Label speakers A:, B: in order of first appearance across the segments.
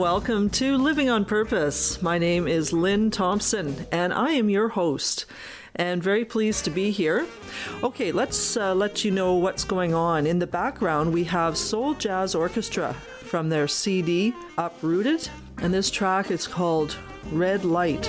A: welcome to Living on Purpose. My name is Lynn Thompson, and I am your host, and very pleased to be here. Okay, let's let you know what's going on. In the background, we have Soul Jazz Orchestra from their CD, Uprooted, and this track is called Red Light.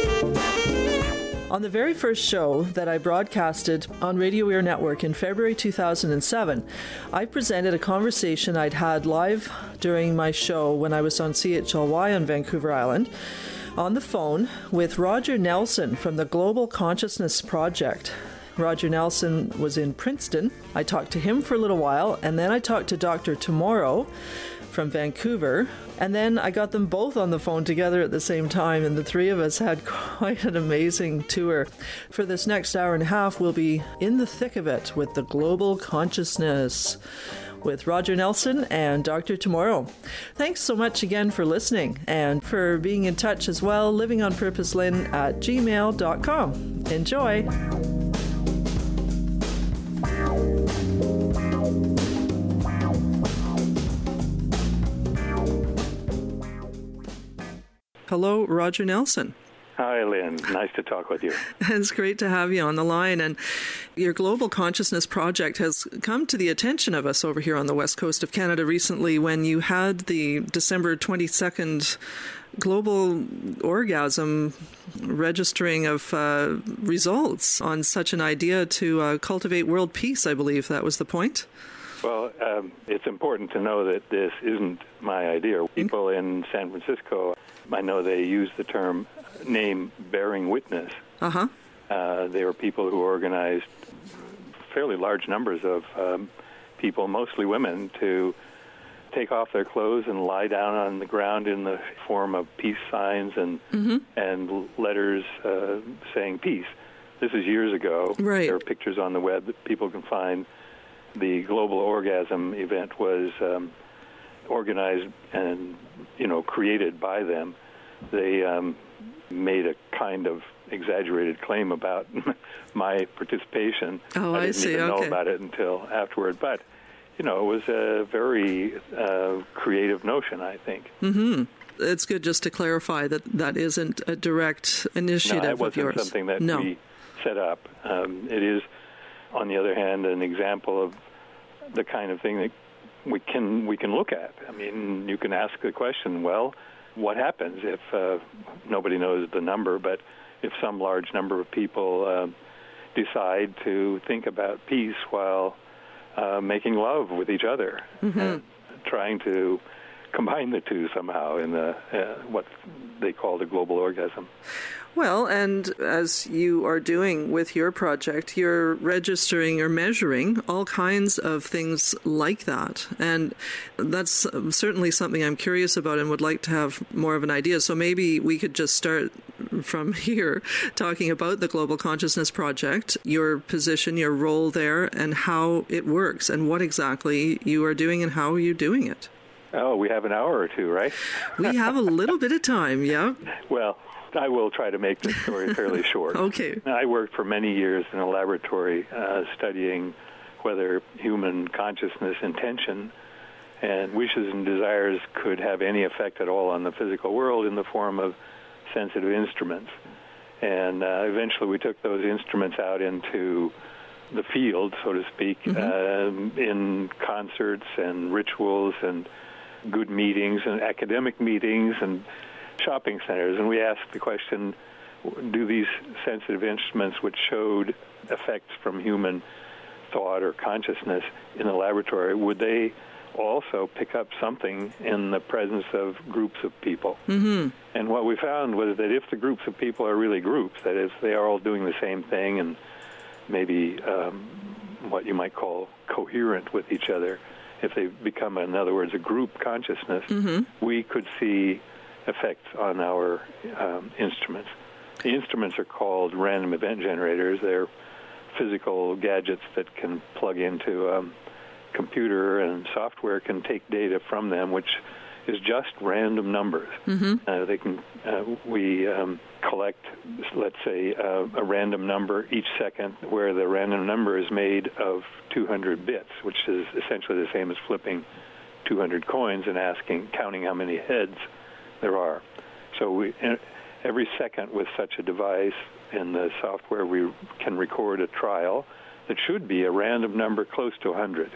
A: On the very first show that I broadcasted on Radio Ear Network in February 2007, I presented a conversation I'd had live during my show when I was on CHLY on Vancouver Island on the phone with Roger Nelson from the Global Consciousness Project. Roger Nelson was in Princeton. I talked to him for a little while, and then I talked to Dr. Tomorrow from Vancouver, and then I got them both on the phone together at the same time, and the three of us had quite an amazing tour. For this next hour and a half, we'll be in the thick of it with the global consciousness with Roger Nelson and Dr. Tomorrow. Thanks so much again for listening and for being in touch as well. livingonpurposelyn@gmail.com. Enjoy. Hello, Roger Nelson.
B: Hi, Lynn. Nice to talk with you.
A: It's great to have you on the line. And your Global Consciousness Project has come to the attention of us over here on the west coast of Canada recently when you had the December 22nd Global Orgasm registering of results on such an idea to cultivate world peace, I believe. That was the point.
B: Well, it's important to know that this isn't my idea. People in San Francisco, I know they use the term name bearing witness.
A: Uh-huh.
B: They were people who organized fairly large numbers of people, mostly women, to take off their clothes and lie down on the ground in the form of peace signs and letters saying peace. This is years ago.
A: Right.
B: There are pictures on the web that people can find. The Global Orgasm event was organized and, created by them. They made a kind of exaggerated claim about my participation.
A: Oh,
B: I didn't even know about it until afterward. But, it was a very creative notion, I think.
A: Mm-hmm. It's good just to clarify that isn't a direct initiative of yours.
B: No, it wasn't something that we set up. It is, on the other hand, an example of the kind of thing that we can look at. I mean, you can ask the question, well, what happens if nobody knows the number, but if some large number of people decide to think about peace while making love with each other, and trying to combine the two somehow in the what they call the global orgasm.
A: Well, and as you are doing with your project, you're registering or measuring all kinds of things like that. And that's certainly something I'm curious about and would like to have more of an idea. So maybe we could just start from here talking about the Global Consciousness Project, your position, your role there, and how it works, and what exactly you are doing and how you're doing it.
B: Oh, we have an hour or two, right?
A: We have a little bit of time, yeah.
B: Well, I will try to make this story fairly short.
A: Okay.
B: I worked for many years in a laboratory studying whether human consciousness, intention, and wishes and desires could have any effect at all on the physical world in the form of sensitive instruments. And eventually we took those instruments out into the field, so to speak, in concerts and rituals and good meetings and academic meetings and shopping centers, and we asked the question, do these sensitive instruments which showed effects from human thought or consciousness in the laboratory, would they also pick up something in the presence of groups of people? And what we found was that if the groups of people are really groups, that is, they are all doing the same thing and maybe what you might call coherent with each other, if they become, in other words, a group consciousness, we could see effects on our instruments. The instruments are called random event generators. They're physical gadgets that can plug into a computer, and software can take data from them, which is just random numbers. They can. We collect, let's say, a random number each second, where the random number is made of 200 bits, which is essentially the same as flipping 200 coins and counting how many heads there are. So every second with such a device in the software, we can record a trial that should be a random number close to 100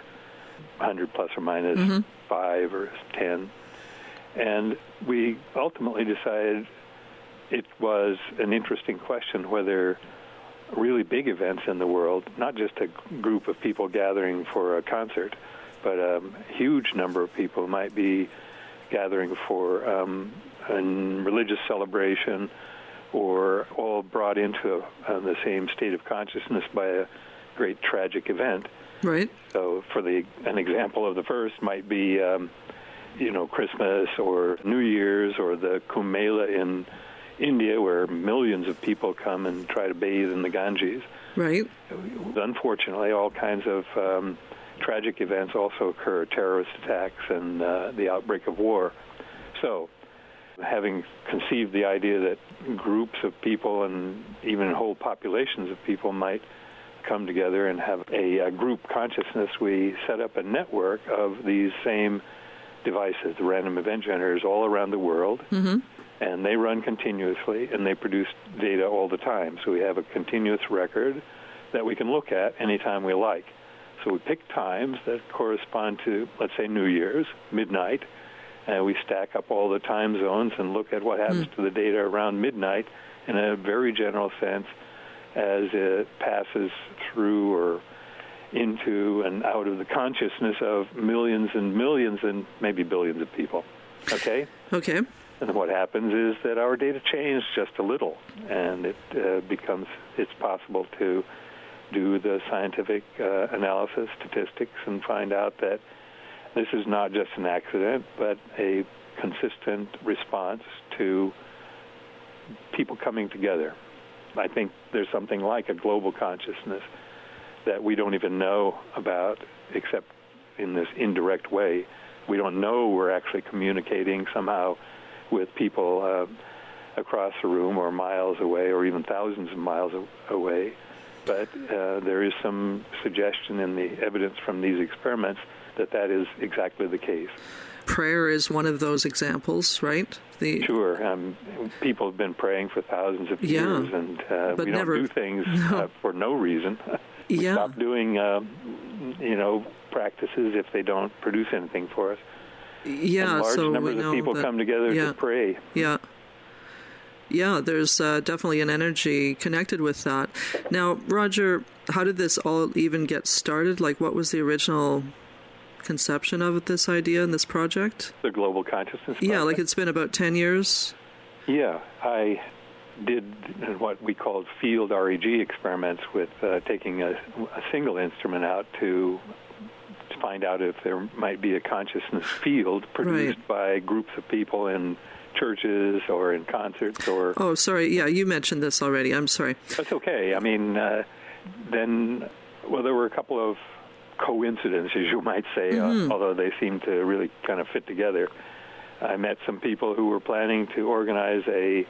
B: plus or minus 5 or 10. And we ultimately decided it was an interesting question whether really big events in the world, not just a group of people gathering for a concert, but a huge number of people might be gathering for a religious celebration, or all brought into the same state of consciousness by a great tragic event.
A: Right.
B: So an example of the first might be, Christmas or New Year's or the Kumbh Mela in India, where millions of people come and try to bathe in the Ganges.
A: Right.
B: Unfortunately, all kinds of tragic events also occur, terrorist attacks and the outbreak of war. So, having conceived the idea that groups of people and even whole populations of people might come together and have a group consciousness, we set up a network of these same devices, the random event generators, all around the world. Mm-hmm. And they run continuously, and they produce data all the time. So we have a continuous record that we can look at anytime we like. So we pick times that correspond to, let's say, New Year's, midnight, and we stack up all the time zones and look at what happens to the data around midnight in a very general sense as it passes through or into and out of the consciousness of millions and millions and maybe billions of people. Okay?
A: Okay.
B: And what happens is that our data change just a little, and it's possible to do the scientific analysis, statistics, and find out that this is not just an accident, but a consistent response to people coming together. I think there's something like a global consciousness that we don't even know about except in this indirect way. We don't know we're actually communicating somehow with people across the room or miles away or even thousands of miles away. But there is some suggestion in the evidence from these experiments that is exactly the case.
A: Prayer is one of those examples, right?
B: Sure. People have been praying for thousands of years, and we don't do things for no reason. We stop doing, practices if they don't produce anything for us.
A: Yeah,
B: and large
A: so
B: numbers of people come together to pray.
A: Yeah. Yeah, there's definitely an energy connected with that. Now, Roger, how did this all even get started? Like, what was the original conception of this idea and this project?
B: The Global Consciousness Project?
A: Yeah, like it's been about 10 years?
B: Yeah, I did what we called field REG experiments with taking a single instrument out to find out if there might be a consciousness field produced by groups of people in churches or in concerts or... Oh,
A: sorry. Yeah, you mentioned this already. I'm sorry.
B: That's okay. I mean, there were a couple of coincidences, you might say, although they seem to really kind of fit together. I met some people who were planning to organize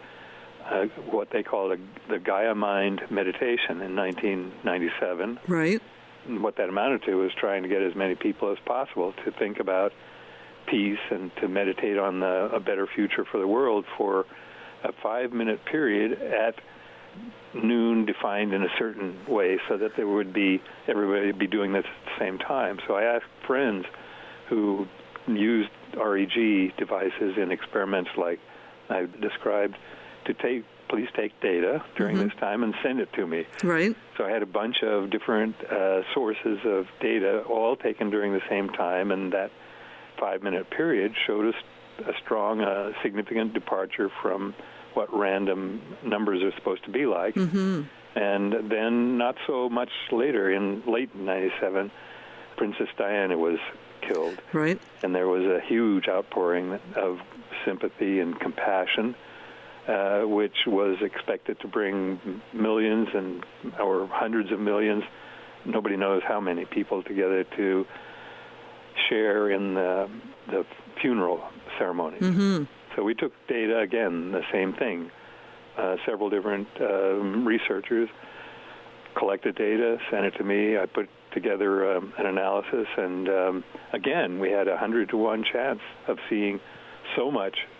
B: what they called the Gaia Mind meditation in 1997.
A: Right.
B: And what that amounted to was trying to get as many people as possible to think about peace and to meditate on a better future for the world for a 5-minute period at noon, defined in a certain way, so that everybody would be doing this at the same time. So I asked friends who used REG devices in experiments like I described to please take data during this time and send it to me.
A: Right.
B: So I had a bunch of different sources of data, all taken during the same time, and that 5-minute period showed us a strong, significant departure from what random numbers are supposed to be like. Mm-hmm. And then not so much later, in late 97, Princess Diana was killed.
A: Right.
B: And there was a huge outpouring of sympathy and compassion, which was expected to bring millions or hundreds of millions, nobody knows how many people together to share in the funeral ceremonies. Mm-hmm. So we took data, again, the same thing. Several different researchers collected data, sent it to me. I put together an analysis, and again, we had 100-to-1 chance of seeing so much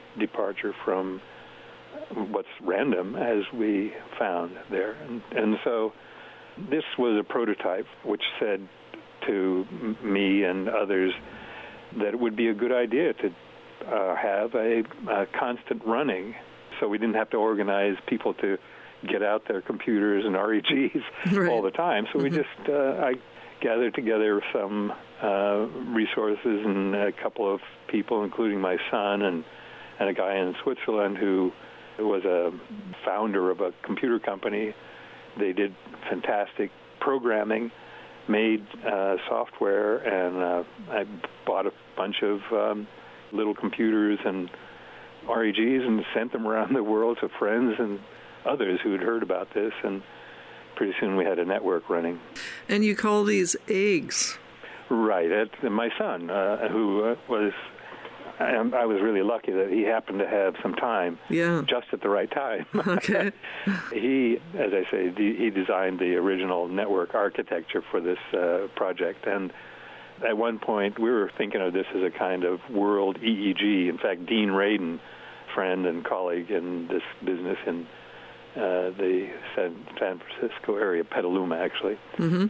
B: departure from what's random, as we found there. And so this was a prototype which said to me and others that it would be a good idea to have a constant running, so we didn't have to organize people to get out their computers and REGs all the time. So we just, I gathered together some resources and a couple of people, including my son and a guy in Switzerland who was a founder of a computer company. They did fantastic programming, made software, and I bought a bunch of little computers and REGs and sent them around the world to friends and others who had heard about this, and pretty soon we had a network running.
A: And you call these eggs?
B: Right. My son, who was... I was really lucky that he happened to have some time, just at the right time.
A: Okay.
B: He, as I say, he designed the original network architecture for this project. And at one point, we were thinking of this as a kind of world EEG. In fact, Dean Radin, friend and colleague in this business in the San Francisco area, Petaluma, actually,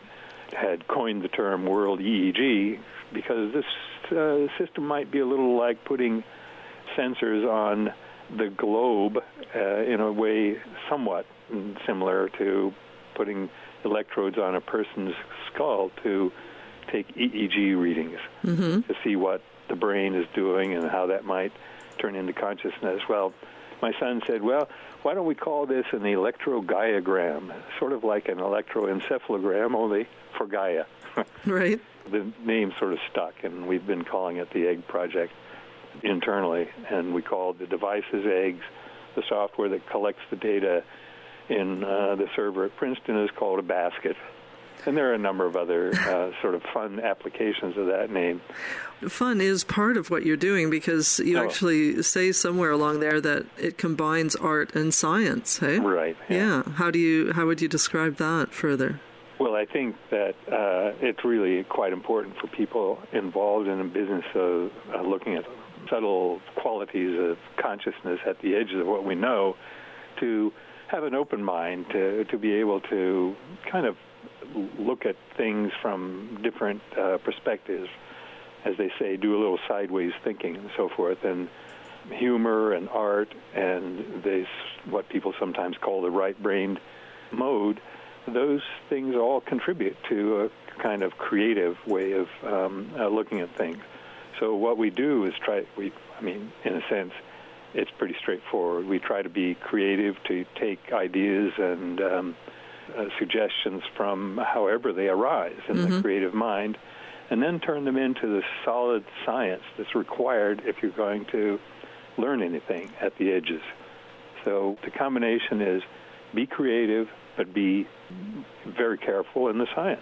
B: had coined the term world EEG because this system might be a little like putting sensors on the globe in a way somewhat similar to putting electrodes on a person's skull to take EEG readings to see what the brain is doing and how that might turn into consciousness. Well, my son said, well, why don't we call this an electrogaiagram, sort of like an electroencephalogram, only for Gaia.
A: Right.
B: The name sort of stuck, and we've been calling it the Egg Project internally, and we called the devices eggs. The software that collects the data in the server at Princeton is called a basket. And there are a number of other sort of fun applications of that name.
A: Fun is part of what you're doing, because you actually say somewhere along there that it combines art and science, hey?
B: Right.
A: Yeah. How would you describe that further?
B: Well, I think that it's really quite important for people involved in a business of looking at subtle qualities of consciousness at the edges of what we know to have an open mind, to be able to kind of look at things from different perspectives, as they say, do a little sideways thinking and so forth. And humor and art and what people sometimes call the right-brained mode, those things all contribute to a kind of creative way of looking at things. So what we do is in a sense, it's pretty straightforward. We try to be creative, to take ideas and suggestions from however they arise in the creative mind, and then turn them into the solid science that's required if you're going to learn anything at the edges. So the combination is be creative, but be very careful in the science.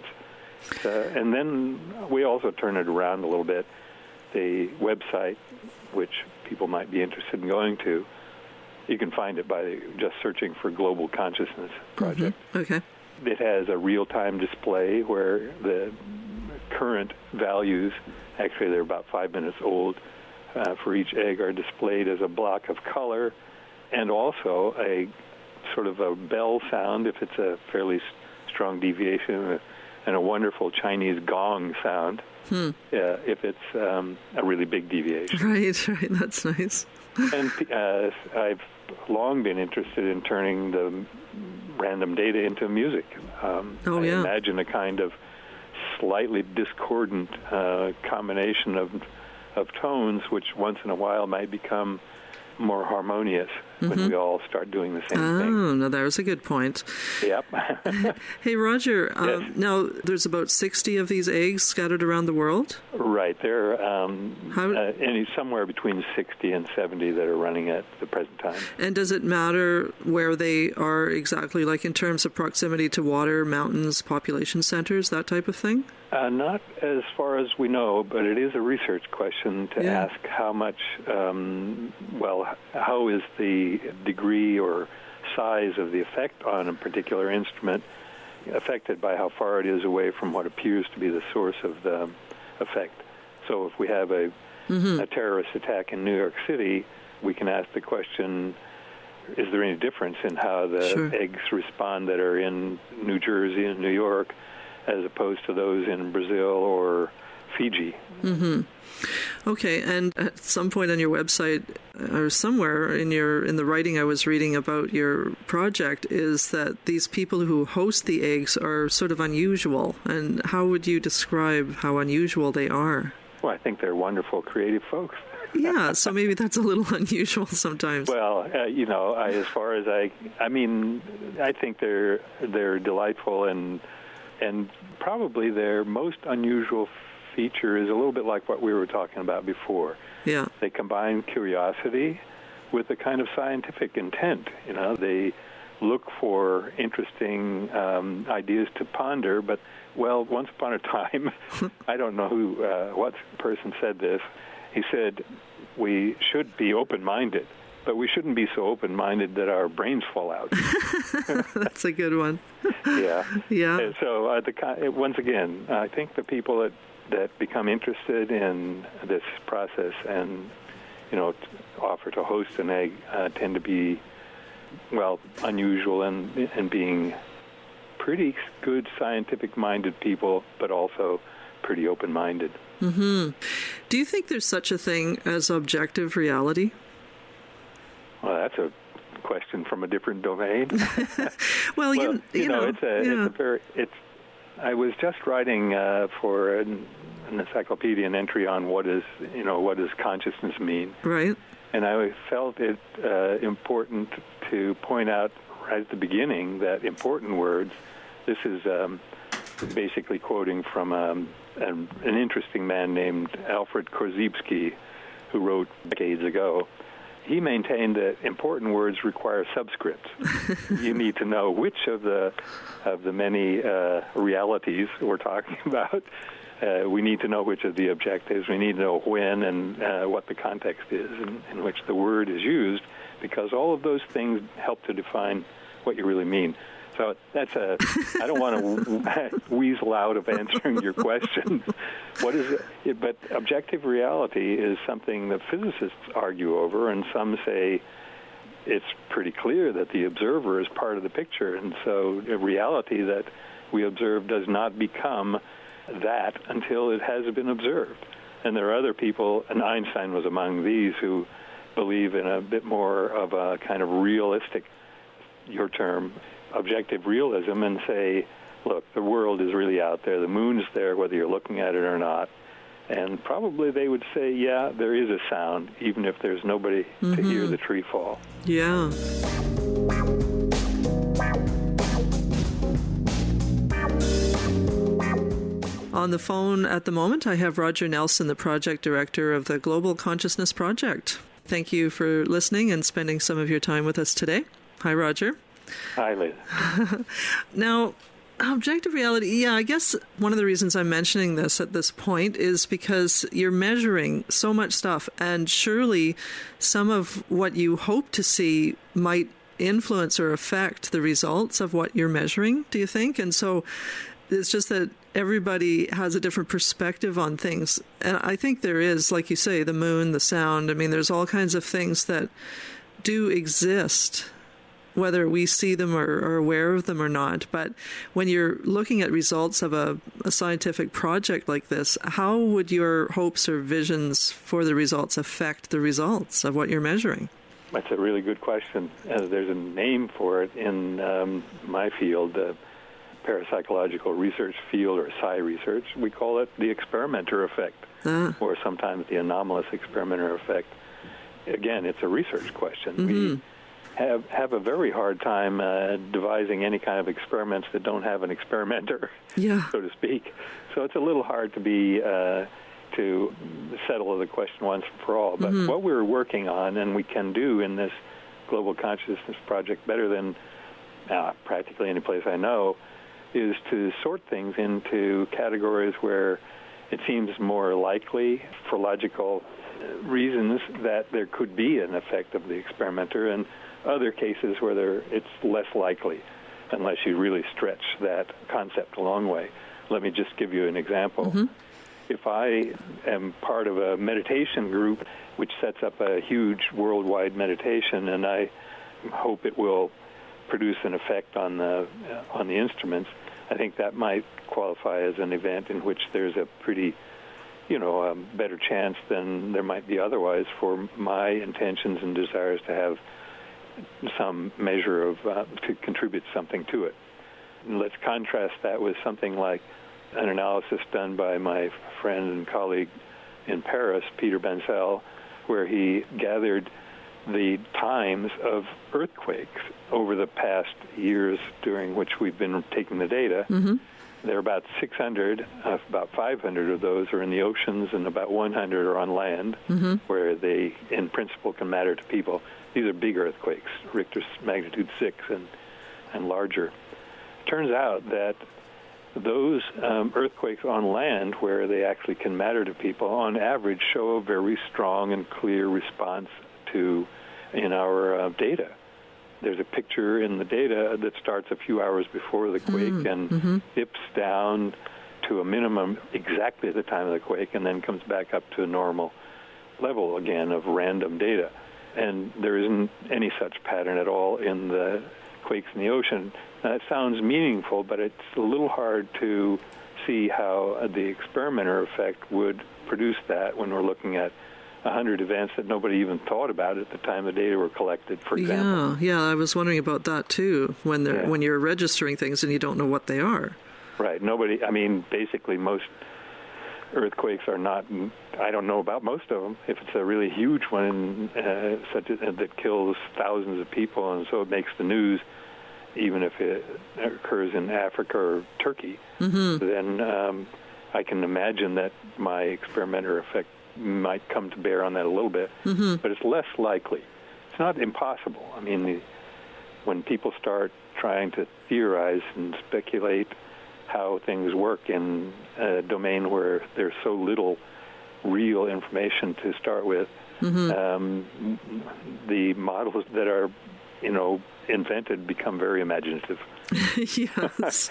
B: And then we also turn it around a little bit. The website, which people might be interested in going to, you can find it by just searching for Global Consciousness Project.
A: Okay. It
B: has a real-time display where the current values, actually they're about 5 minutes old, for each egg are displayed as a block of color, and also a sort of a bell sound if it's a fairly strong deviation, and a wonderful Chinese gong sound if it's a really big deviation.
A: Right, that's nice.
B: And I've long been interested in turning the random data into music. I imagine a kind of slightly discordant combination of tones, which once in a while might become more harmonious when we all start doing the same thing.
A: Oh, no, that was a good point.
B: Yep.
A: Hey, Roger,
B: yes.
A: Now there's about 60 of these eggs scattered around the world?
B: Right. There are somewhere between 60 and 70 that are running at the present time.
A: And does it matter where they are exactly, like in terms of proximity to water, mountains, population centers, that type of thing?
B: Not as far as we know, but it is a research question to ask how much, how is the degree or size of the effect on a particular instrument affected by how far it is away from what appears to be the source of the effect. So if we have a terrorist attack in New York City, we can ask the question, is there any difference in how the
A: Sure.
B: eggs respond that are in New Jersey and New York as opposed to those in Brazil or Fiji?
A: Mm-hmm. Okay, and at some point on your website or somewhere in the writing I was reading about your project is that these people who host the eggs are sort of unusual. And how would you describe how unusual they are?
B: Well, I think they're wonderful, creative folks.
A: Yeah, so maybe that's a little unusual sometimes.
B: Well, as far as I think they're delightful, and probably their most unusual feature is a little bit like what we were talking about before.
A: Yeah.
B: They combine curiosity with a kind of scientific intent. They look for interesting ideas to ponder, but, well, once upon a time, I don't know what person said this. He said, we should be open-minded, but we shouldn't be so open-minded that our brains fall out.
A: That's a good one.
B: Yeah.
A: Yeah.
B: And so, once again, I think the people that become interested in this process and, offer to host an egg tend to be, well, unusual and being pretty good scientific-minded people, but also pretty open-minded.
A: Mm-hmm. Do you think there's such a thing as objective reality?
B: Well, that's a question from a different domain.
A: Well, you know,
B: I was just writing for an encyclopedian entry on what does consciousness mean.
A: Right.
B: And I felt it important to point out right at the beginning that important words. This is basically quoting from an interesting man named Alfred Korzybski, who wrote decades ago. He maintained that important words require subscripts. You need to know which of the many realities we're talking about. We need to know which of the objectives. We need to know when and what the context is in which the word is used, because all of those things help to define what you really mean. So I don't want to weasel out of answering your question. What is it? But objective reality is something that physicists argue over, and some say it's pretty clear that the observer is part of the picture, and so a reality that we observe does not become that until it has been observed. And there are other people, and Einstein was among these, who believe in a bit more of a kind of realistic, your term, objective realism, and say, look, the world is really out there. The moon's there, whether you're looking at it or not. And probably they would say, yeah, there is a sound, even if there's nobody to hear the tree fall.
A: Yeah. On the phone at the moment, I have Roger Nelson, the project director of the Global Consciousness Project. Thank you for listening and spending some of your time with us today. Hi, Roger.
B: Hi, Liz.
A: Now, objective reality, I guess one of the reasons I'm mentioning this at this point is because you're measuring so much stuff, and surely some of what you hope to see might influence or affect the results of what you're measuring, do you think? And so it's just that everybody has a different perspective on things. And I think there is, like you say, the moon, the sound. I mean, there's all kinds of things that do exist, whether we see them or are aware of them or not. But when you're looking at results of a scientific project like this, how would your hopes or visions for the results affect the results of what you're measuring?
B: That's a really good question. There's a name for it in my field, the parapsychological research field, or psi research. We call it the experimenter effect, or sometimes the anomalous experimenter effect. Again, it's a research question.
A: Mm-hmm.
B: We have a very hard time devising any kind of experiments that don't have an experimenter, so to speak. So it's a little hard to settle the question once and for all. But what we're working on, and we can do in this Global Consciousness Project better than practically any place I know, is to sort things into categories where it seems more likely, for logical reasons, that there could be an effect of the experimenter, and other cases where it's less likely, unless you really stretch that concept a long way. Let me just give you an example. if I am part of a meditation group which sets up a huge worldwide meditation, and I hope it will produce an effect on the instruments, I think that might qualify as an event in which there's a pretty, better chance than there might be otherwise for my intentions and desires to have some measure of, to contribute something to it. And let's contrast that with something like an analysis done by my friend and colleague in Paris, Peter Bancel, where he gathered the times of earthquakes over the past years during which we've been taking the data. Mm-hmm. There are about 600, about 500 of those are in the oceans, and about 100 are on land, mm-hmm. where they, in principle, can matter to people. These are big earthquakes, Richter magnitude 6 and larger. Turns out that those earthquakes on land, where they actually can matter to people, on average show a very strong and clear response in our data. There's a picture in the data that starts a few hours before the quake and mm-hmm. dips down to a minimum exactly at the time of the quake, and then comes back up to a normal level again of random data. And there isn't any such pattern at all in the quakes in the ocean. Now, that sounds meaningful, but it's a little hard to see how the experimenter effect would produce that when we're looking at 100 events that nobody even thought about at the time the data were collected, for example.
A: Yeah, I was wondering about that too, when you're registering things and you don't know what they are.
B: Right. Basically most earthquakes are not, I don't know about most of them. If it's a really huge one that kills thousands of people, and so it makes the news, even if it occurs in Africa or Turkey, mm-hmm. then I can imagine that my experimenter effect might come to bear on that a little bit, mm-hmm. but it's less likely. It's not impossible. When people start trying to theorize and speculate how things work in a domain where there's so little real information to start with, mm-hmm. The models that are, invented become very imaginative.
A: Yes.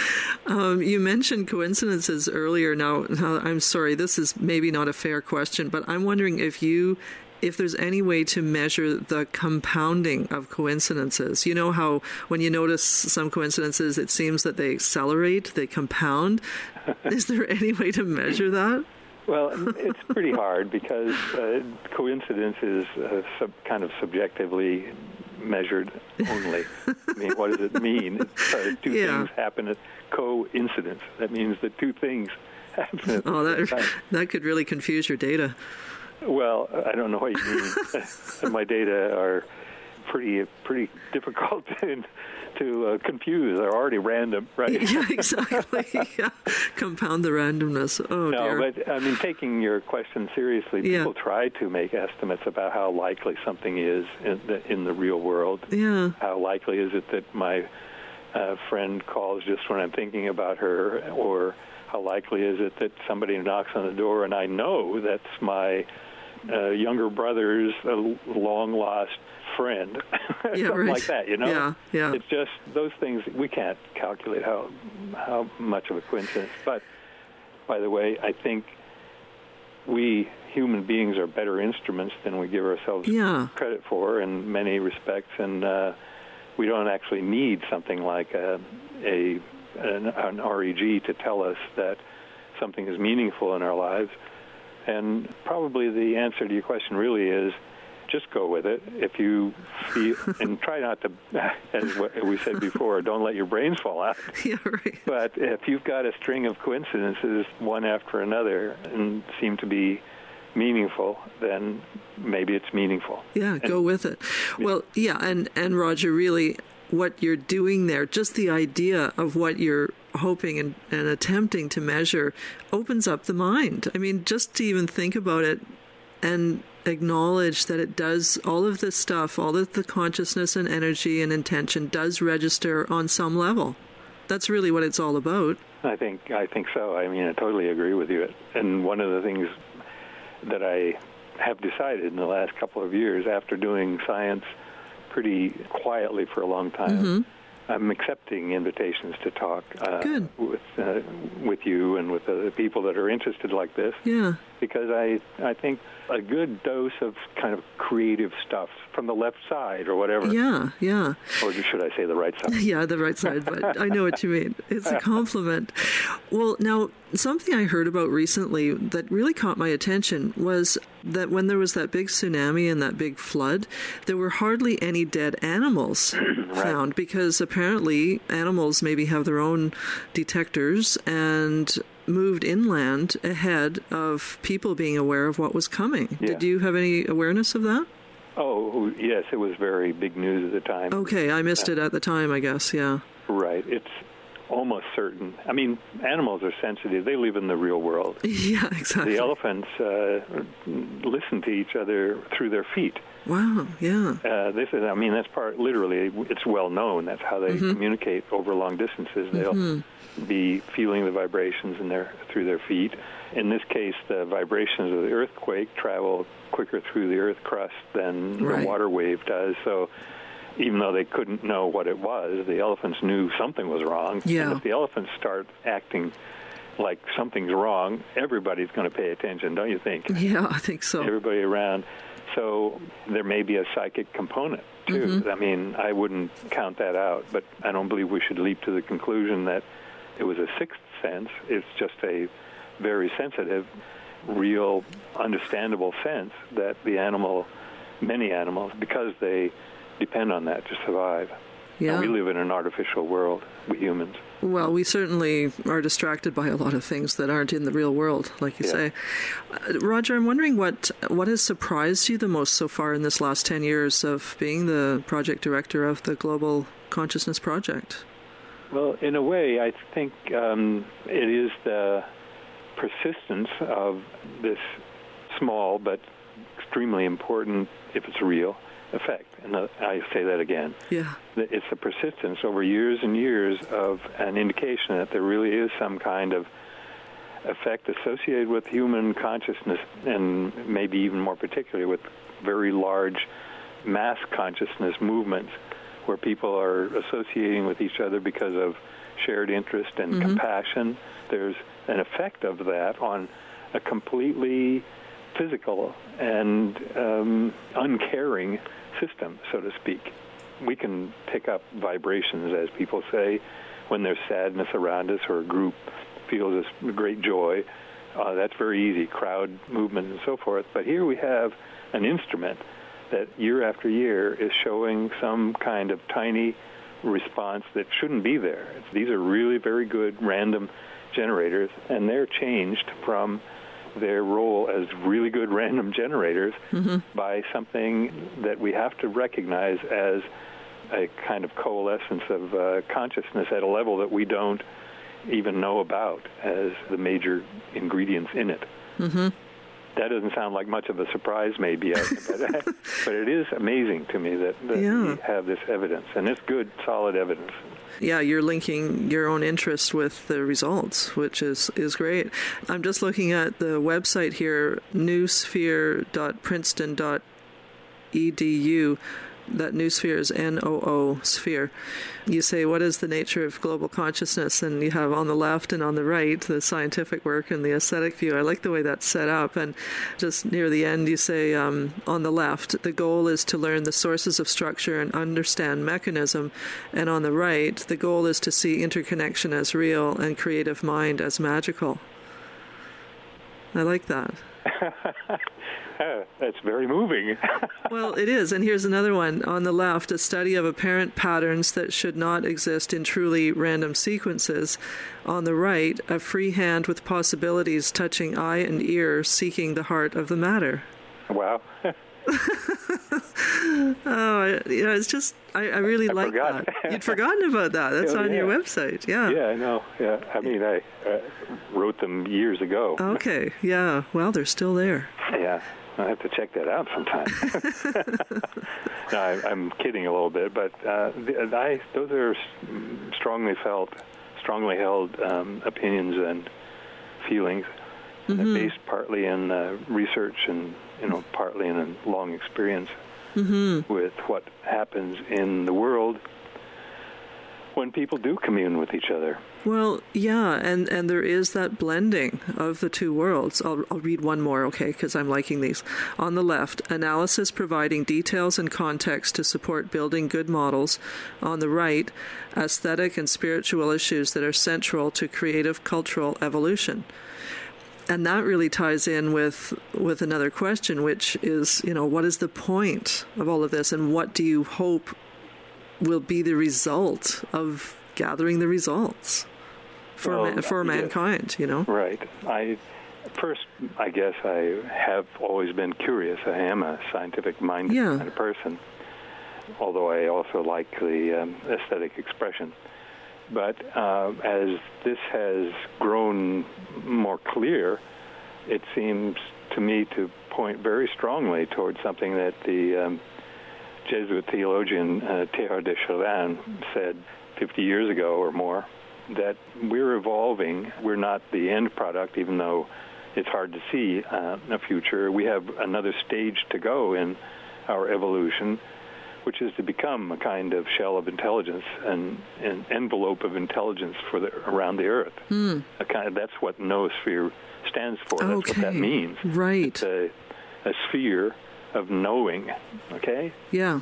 A: You mentioned coincidences earlier. Now, I'm sorry, this is maybe not a fair question, but I'm wondering if there's any way to measure the compounding of coincidences. You know how when you notice some coincidences, it seems that they accelerate, they compound. Is there any way to measure that?
B: Well, it's pretty hard because coincidence is kind of subjectively measured only. What does it mean? Two things happen at coincidence. That means that two things happen at the same time.
A: That could really confuse your data.
B: Well, I don't know what you mean. My data are pretty difficult to confuse. They're already random, right?
A: Yeah, exactly. Yeah. Compound the randomness. Oh,
B: no,
A: dear.
B: But taking your question seriously, people try to make estimates about how likely something is in the real world.
A: Yeah.
B: How likely is it that my friend calls just when I'm thinking about her, or how likely is it that somebody knocks on the door and I know that's my younger brother's long-lost friend, something like that,
A: Yeah.
B: It's just those things, we can't calculate how much of a coincidence. But, by the way, I think we human beings are better instruments than we give ourselves credit for in many respects, and we don't actually need something like an REG to tell us that something is meaningful in our lives. And probably the answer to your question really is just go with it. If you feel, and try not to, as we said before, don't let your brains fall out.
A: Yeah, right.
B: But if you've got a string of coincidences, one after another, and seem to be meaningful, then maybe it's meaningful.
A: Yeah, go with it. Well, and Roger, really, what you're doing there, just the idea of what you're hoping and attempting to measure opens up the mind. Just to even think about it and acknowledge that it does, all of this stuff, all of the consciousness and energy and intention does register on some level. That's really what it's all about.
B: I think so. I totally agree with you. And one of the things that I have decided in the last couple of years, after doing science pretty quietly for a long time, I'm accepting invitations to talk with you and with the people that are interested like this.
A: Yeah.
B: Because I think a good dose of kind of creative stuff from the left side or whatever.
A: Yeah, yeah.
B: Or should I say the right side?
A: Yeah, the right side, but I know what you mean. It's a compliment. Well, now, something I heard about recently that really caught my attention was that when there was that big tsunami and that big flood, there were hardly any dead animals found, because apparently animals maybe have their own detectors and moved inland ahead of people being aware of what was coming. Yeah. Did you have any awareness of that?
B: Oh, yes, it was very big news at the time.
A: Okay, I missed it at the time, I guess, yeah.
B: Right, it's almost certain. I mean, animals are sensitive. They live in the real world.
A: Yeah, exactly.
B: The elephants listen to each other through their feet.
A: Wow, yeah.
B: That's literally, it's well known. That's how they communicate over long distances. They'll be feeling the vibrations through their feet. In this case, the vibrations of the earthquake travel quicker through the earth crust than the water wave does. So even though they couldn't know what it was, the elephants knew something was wrong.
A: Yeah.
B: And if the elephants start acting like something's wrong, everybody's going to pay attention, don't you think?
A: Yeah, I think so.
B: Everybody around. So there may be a psychic component, too. I mean, I wouldn't count that out, but I don't believe we should leap to the conclusion that it was a sixth sense. It's just a very sensitive, real, understandable sense that many animals, because they depend on that to survive.
A: Yeah.
B: And we live in an artificial world, we humans.
A: Well, we certainly are distracted by a lot of things that aren't in the real world, like you say. Roger, I'm wondering what has surprised you the most so far in this last 10 years of being the project director of the Global Consciousness Project?
B: Well, in a way, I think it is the persistence of this small but extremely important, if it's real, effect. And I say that again.
A: Yeah.
B: It's the persistence over years and years of an indication that there really is some kind of effect associated with human consciousness, and maybe even more particularly with very large mass consciousness movements where people are associating with each other because of shared interest and compassion. There's an effect of that on a completely physical and uncaring system, so to speak. We can pick up vibrations, as people say, when there's sadness around us or a group feels this great joy. That's very easy, crowd movement and so forth. But here we have an instrument that year after year is showing some kind of tiny response that shouldn't be there. These are really very good random generators, and they're changed from their role as really good random generators by something that we have to recognize as a kind of coalescence of consciousness at a level that we don't even know about as the major ingredients in it. That doesn't sound like much of a surprise, maybe, but it is amazing to me that we have this evidence, and it's good, solid evidence.
A: Yeah, you're linking your own interest with the results, which is great. I'm just looking at the website here, noosphere.princeton.edu. That noosphere is N-O-O, sphere. You say, what is the nature of global consciousness? And you have on the left and on the right the scientific work and the aesthetic view. I like the way that's set up. And just near the end, you say, on the left, the goal is to learn the sources of structure and understand mechanism. And on the right, the goal is to see interconnection as real and creative mind as magical. I like that.
B: That's very moving.
A: Well, it is. And here's another one. On the left, a study of apparent patterns that should not exist in truly random sequences. On the right, a free hand with possibilities touching eye and ear, seeking the heart of the matter.
B: Wow.
A: It's just, I really like that. You'd forgotten about that. That's on your website. Yeah.
B: Yeah, I know. Yeah. I mean, I wrote them years ago.
A: Okay. Yeah. Well, they're still there.
B: Yeah. I have to check that out sometime. No, I'm kidding a little bit, but those are strongly held opinions and feelings, based partly in research and partly in a long experience with what happens in the world when people do commune with each other.
A: Well, yeah, and there is that blending of the two worlds. I'll read one more, okay, because I'm liking these. On the left, analysis providing details and context to support building good models. On the right, aesthetic and spiritual issues that are central to creative cultural evolution. And that really ties in with another question, which is, what is the point of all of this, and what do you hope will be the result of gathering the results for mankind,
B: Right. I guess I have always been curious. I am a scientific-minded kind of person, although I also like the aesthetic expression. But as this has grown more clear, it seems to me to point very strongly towards something that the Jesuit theologian Teilhard de Chardin said 50 years ago or more, that we're evolving. We're not the end product, even though it's hard to see a future. We have another stage to go in our evolution, which is to become a kind of shell of intelligence and an envelope of intelligence around the Earth. That's what noosphere stands for. That's what that means.
A: Right.
B: It's a sphere of knowing, okay?
A: Yeah.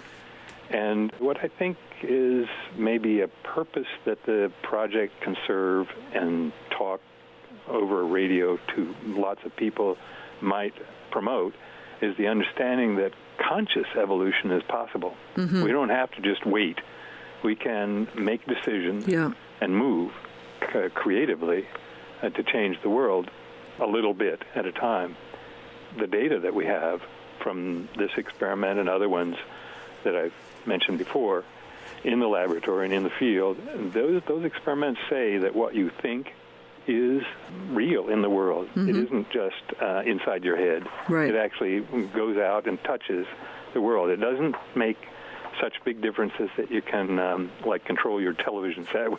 B: And what I think is maybe a purpose that the project can serve and talk over radio to lots of people might promote is the understanding that conscious evolution is possible. Mm-hmm. We don't have to just wait. We can make decisions and move creatively to change the world a little bit at a time. The data that we have from this experiment and other ones that I've mentioned before in the laboratory and in the field, those experiments say that what you think is real in the world. Mm-hmm. It isn't just inside your head.
A: Right.
B: It actually goes out and touches the world. It doesn't make such big differences that you can control your television set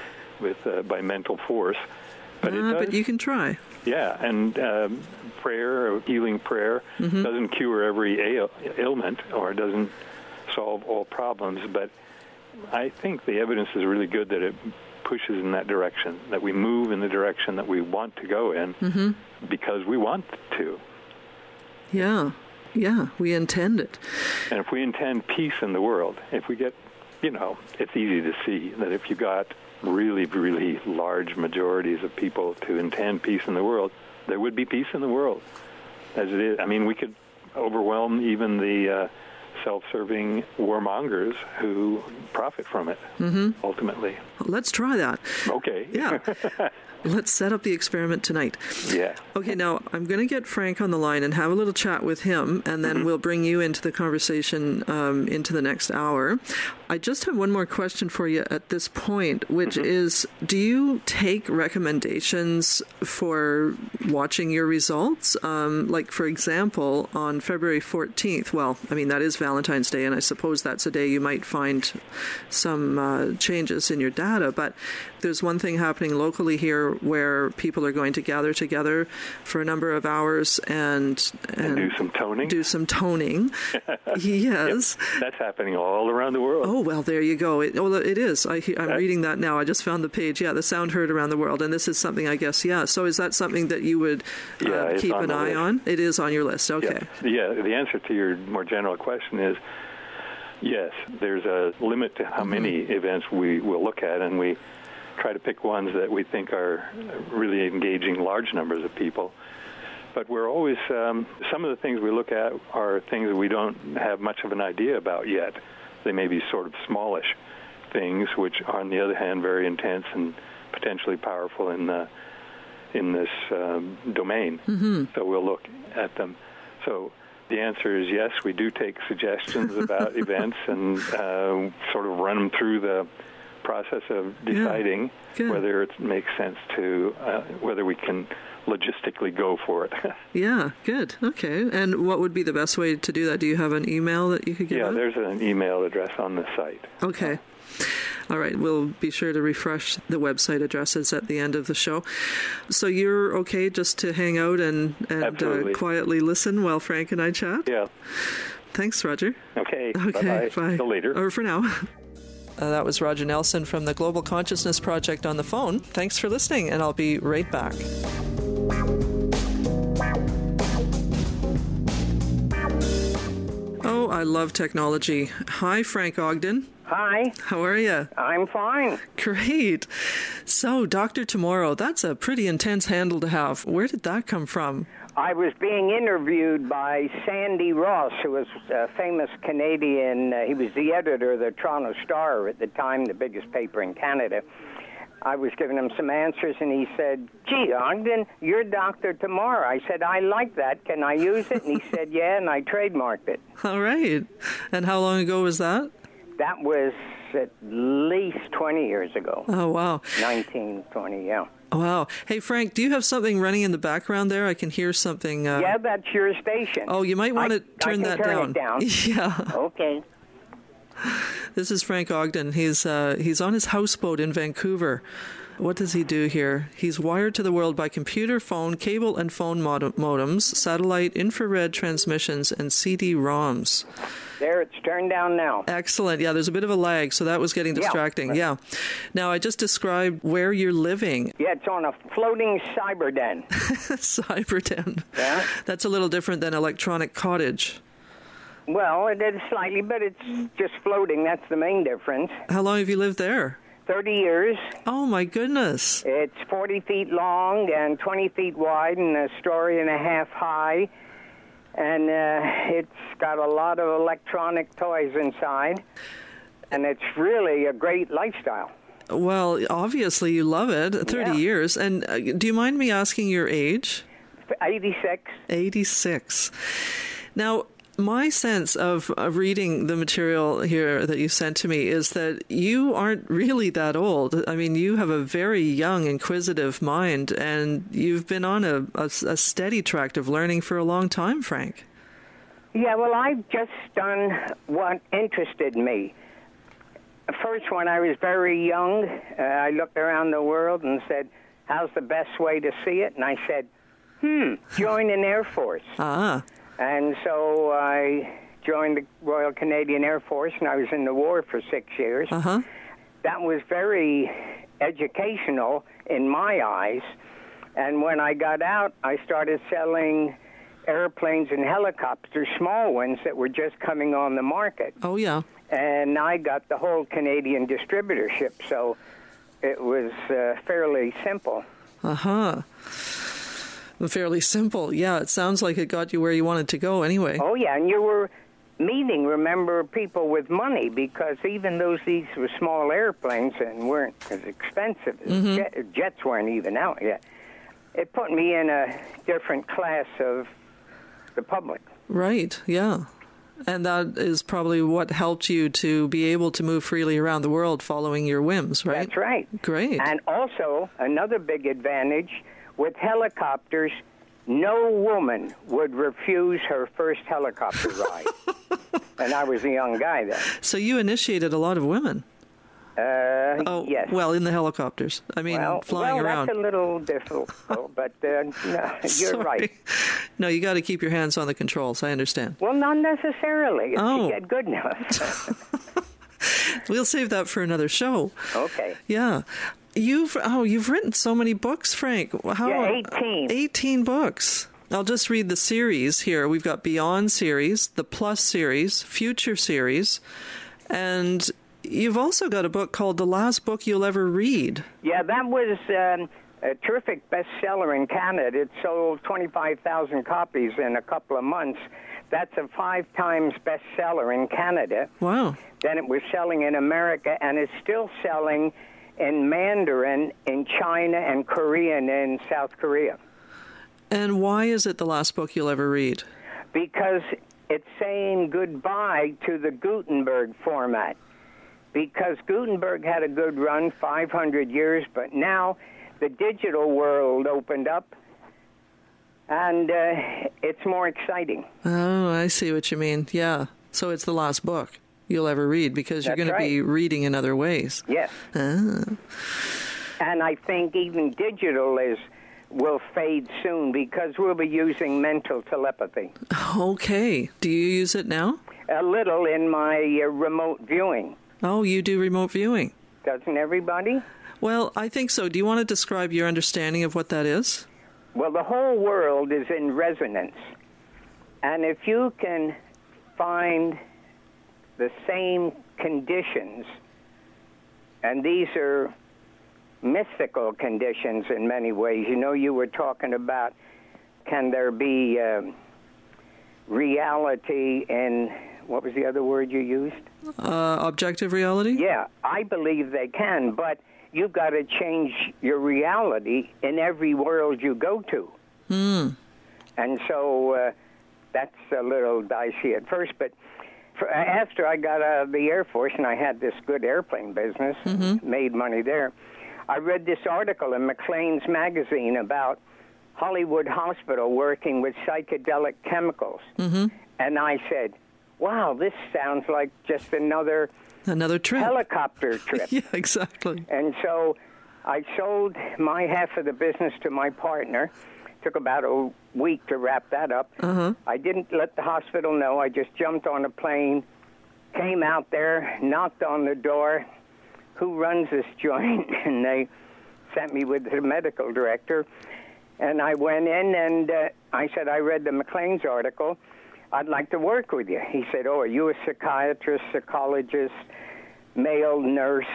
B: with by mental force. But it does.
A: But you can try.
B: Yeah, and prayer, or healing prayer, doesn't cure every ailment or it doesn't solve all problems. But I think the evidence is really good that it pushes in that direction, that we move in the direction that we want to go in because we want to.
A: Yeah, we intend it.
B: And if we intend peace in the world, if we get, it's easy to see that if you got really, really large majorities of people to intend peace in the world, there would be peace in the world as it is. I mean, we could overwhelm even the self-serving warmongers who profit from it, ultimately.
A: Let's try that.
B: Okay.
A: Yeah. Let's set up the experiment tonight.
B: Yeah.
A: Okay, now I'm going to get Frank on the line and have a little chat with him, and then we'll bring you into the conversation into the next hour. I just have one more question for you at this point, which is, do you take recommendations for watching your results? Like, for example, on February 14th, well, I mean, that is Valentine's Day, and I suppose that's a day you might find some changes in your data, but there's one thing happening locally here where people are going to gather together for a number of hours and
B: do some toning.
A: Yes.
B: Yep. That's happening all around the world.
A: Oh, well, there you go. It is. I'm reading that now. I just found the page. Yeah, the sound heard around the world. And this is something, I guess, so is that something that you would keep an eye on? It is on your list. Okay.
B: Yeah, the answer to your more general question is yes. There's a limit to how many events we will look at, and we try to pick ones that we think are really engaging large numbers of people. But we're always, some of the things we look at are things that we don't have much of an idea about yet. They may be sort of smallish things, which are, on the other hand, very intense and potentially powerful in this domain. So we'll look at them. So the answer is yes, we do take suggestions about events and sort of run them through the process of deciding whether it makes sense to, whether we can logistically go for it.
A: Yeah, good. Okay. And what would be the best way to do that? Do you have an email that you could give?
B: Yeah, there's an email address on the site.
A: Okay. All right. We'll be sure to refresh the website addresses at the end of the show. So you're okay just to hang out and quietly listen while Frank and I chat?
B: Yeah.
A: Thanks, Roger.
B: Okay.
A: Okay.
B: Bye.
A: Bye.
B: Till later.
A: Or for now. That was Roger Nelson from the Global Consciousness Project on the phone. Thanks for listening, and I'll be right back. Oh, I love technology. Hi, Frank Ogden.
C: Hi.
A: How are you?
C: I'm fine.
A: Great. So, Dr. Tomorrow, that's a pretty intense handle to have. Where did that come from?
C: I was being interviewed by Sandy Ross, who was a famous Canadian. He was the editor of the Toronto Star at the time, the biggest paper in Canada. I was giving him some answers, and he said, "Gee, Ogden, you're Dr. Tomorrow." I said, "I like that. Can I use it?" And he said, "Yeah," and I trademarked it.
A: All right. And how long ago was that?
C: That was at least 20 years ago.
A: Oh, wow.
C: 19, 20, yeah.
A: Wow. Hey, Frank, do you have something running in the background there? I can hear something.
C: Yeah, that's your station.
A: Oh, you might want to turn that down.
C: It down.
A: Yeah.
C: Okay.
A: This is Frank Ogden. He's on his houseboat in Vancouver. What does he do here? He's wired to the world by computer, phone, cable, and phone modems, satellite, infrared transmissions, and CD-ROMs.
C: There, it's turned down now.
A: Excellent. Yeah, there's a bit of a lag, so that was getting distracting. Yeah. Now, I just described where you're living.
C: Yeah, it's on a floating cyber den.
A: Cyber den.
C: Yeah.
A: That's a little different than electronic cottage.
C: Well, it is slightly, but it's just floating. That's the main difference.
A: How long have you lived there?
C: 30 years.
A: Oh, my goodness.
C: It's 40 feet long and 20 feet wide and a story and a half high. And it's got a lot of electronic toys inside. And it's really a great lifestyle.
A: Well, obviously you love it. 30 years. And do you mind me asking your age?
C: 86.
A: 86. Now, my sense of reading the material here that you sent to me is that you aren't really that old. I mean, you have a very young, inquisitive mind, and you've been on a steady track of learning for a long time, Frank.
C: Yeah, well, I've just done what interested me. First, when I was very young, I looked around the world and said, how's the best way to see it? And I said, join an Air Force.
A: Ah.
C: And so I joined the Royal Canadian Air Force, and I was in the war for 6 years.
A: Uh-huh.
C: That was very educational in my eyes. And when I got out, I started selling airplanes and helicopters, small ones that were just coming on the market.
A: Oh, yeah.
C: And I got the whole Canadian distributorship, so it was fairly simple.
A: Uh-huh. Fairly simple. Yeah, it sounds like it got you where you wanted to go anyway.
C: Oh, yeah, and you were meeting, remember, people with money, because even though these were small airplanes and weren't as expensive as jets weren't even out yet, it put me in a different class of the public.
A: Right, yeah. And that is probably what helped you to be able to move freely around the world following your whims, right?
C: That's right.
A: Great.
C: And also, another big advantage, with helicopters, no woman would refuse her first helicopter ride. And I was a young guy then.
A: So you initiated a lot of women.
C: Yes.
A: Well, in the helicopters. I mean, flying around.
C: Well, that's a little difficult, but no, you're right.
A: No, you got to keep your hands on the controls. I understand.
C: Well, not necessarily. If you get good enough.
A: We'll save that for another show.
C: Okay.
A: Yeah. You've written so many books, Frank.
C: Yeah, 18.
A: 18 books. I'll just read the series here. We've got Beyond series, the Plus series, Future series, and you've also got a book called The Last Book You'll Ever Read. Yeah,
C: that was a terrific bestseller in Canada. It sold 25,000 copies in a couple of months. That's a 5 times bestseller in Canada.
A: Wow.
C: Then it was selling in America, and it's still selling in Mandarin in China and Korean in South Korea.
A: And why is it the last book you'll ever read?
C: Because it's saying goodbye to the Gutenberg format. Because Gutenberg had a good run, 500 years, but now the digital world opened up, and it's more exciting.
A: Oh, I see what you mean. Yeah. So it's the last book you'll ever read because you're going to be reading in other ways.
C: Yes.
A: Ah.
C: And I think even digital will fade soon because we'll be using mental telepathy.
A: Okay. Do you use it now?
C: A little in my remote viewing.
A: Oh, you do remote viewing?
C: Doesn't everybody?
A: Well, I think so. Do you want to describe your understanding of what that is?
C: Well, the whole world is in resonance. And if you can find the same conditions, and these are mystical conditions in many ways. You know, you were talking about, can there be reality in, what was the other word you used?
A: Objective reality?
C: Yeah, I believe they can, but you've got to change your reality in every world you go to. And so that's a little dicey at first, but after I got out of the Air Force and I had this good airplane business, made money there, I read this article in Maclean's magazine about Hollywood Hospital working with psychedelic chemicals. And I said, wow, this sounds like just another
A: trip.
C: Helicopter trip.
A: Yeah, exactly.
C: And so I sold my half of the business to my partner. Took about a week to wrap that up. I didn't let the hospital know. I just jumped on a plane, came out there, knocked on the door. Who runs this joint? And they sent me with the medical director. And I went in and I said, I read the Maclean's article. I'd like to work with you. He said, oh, are you a psychiatrist, psychologist, male nurse,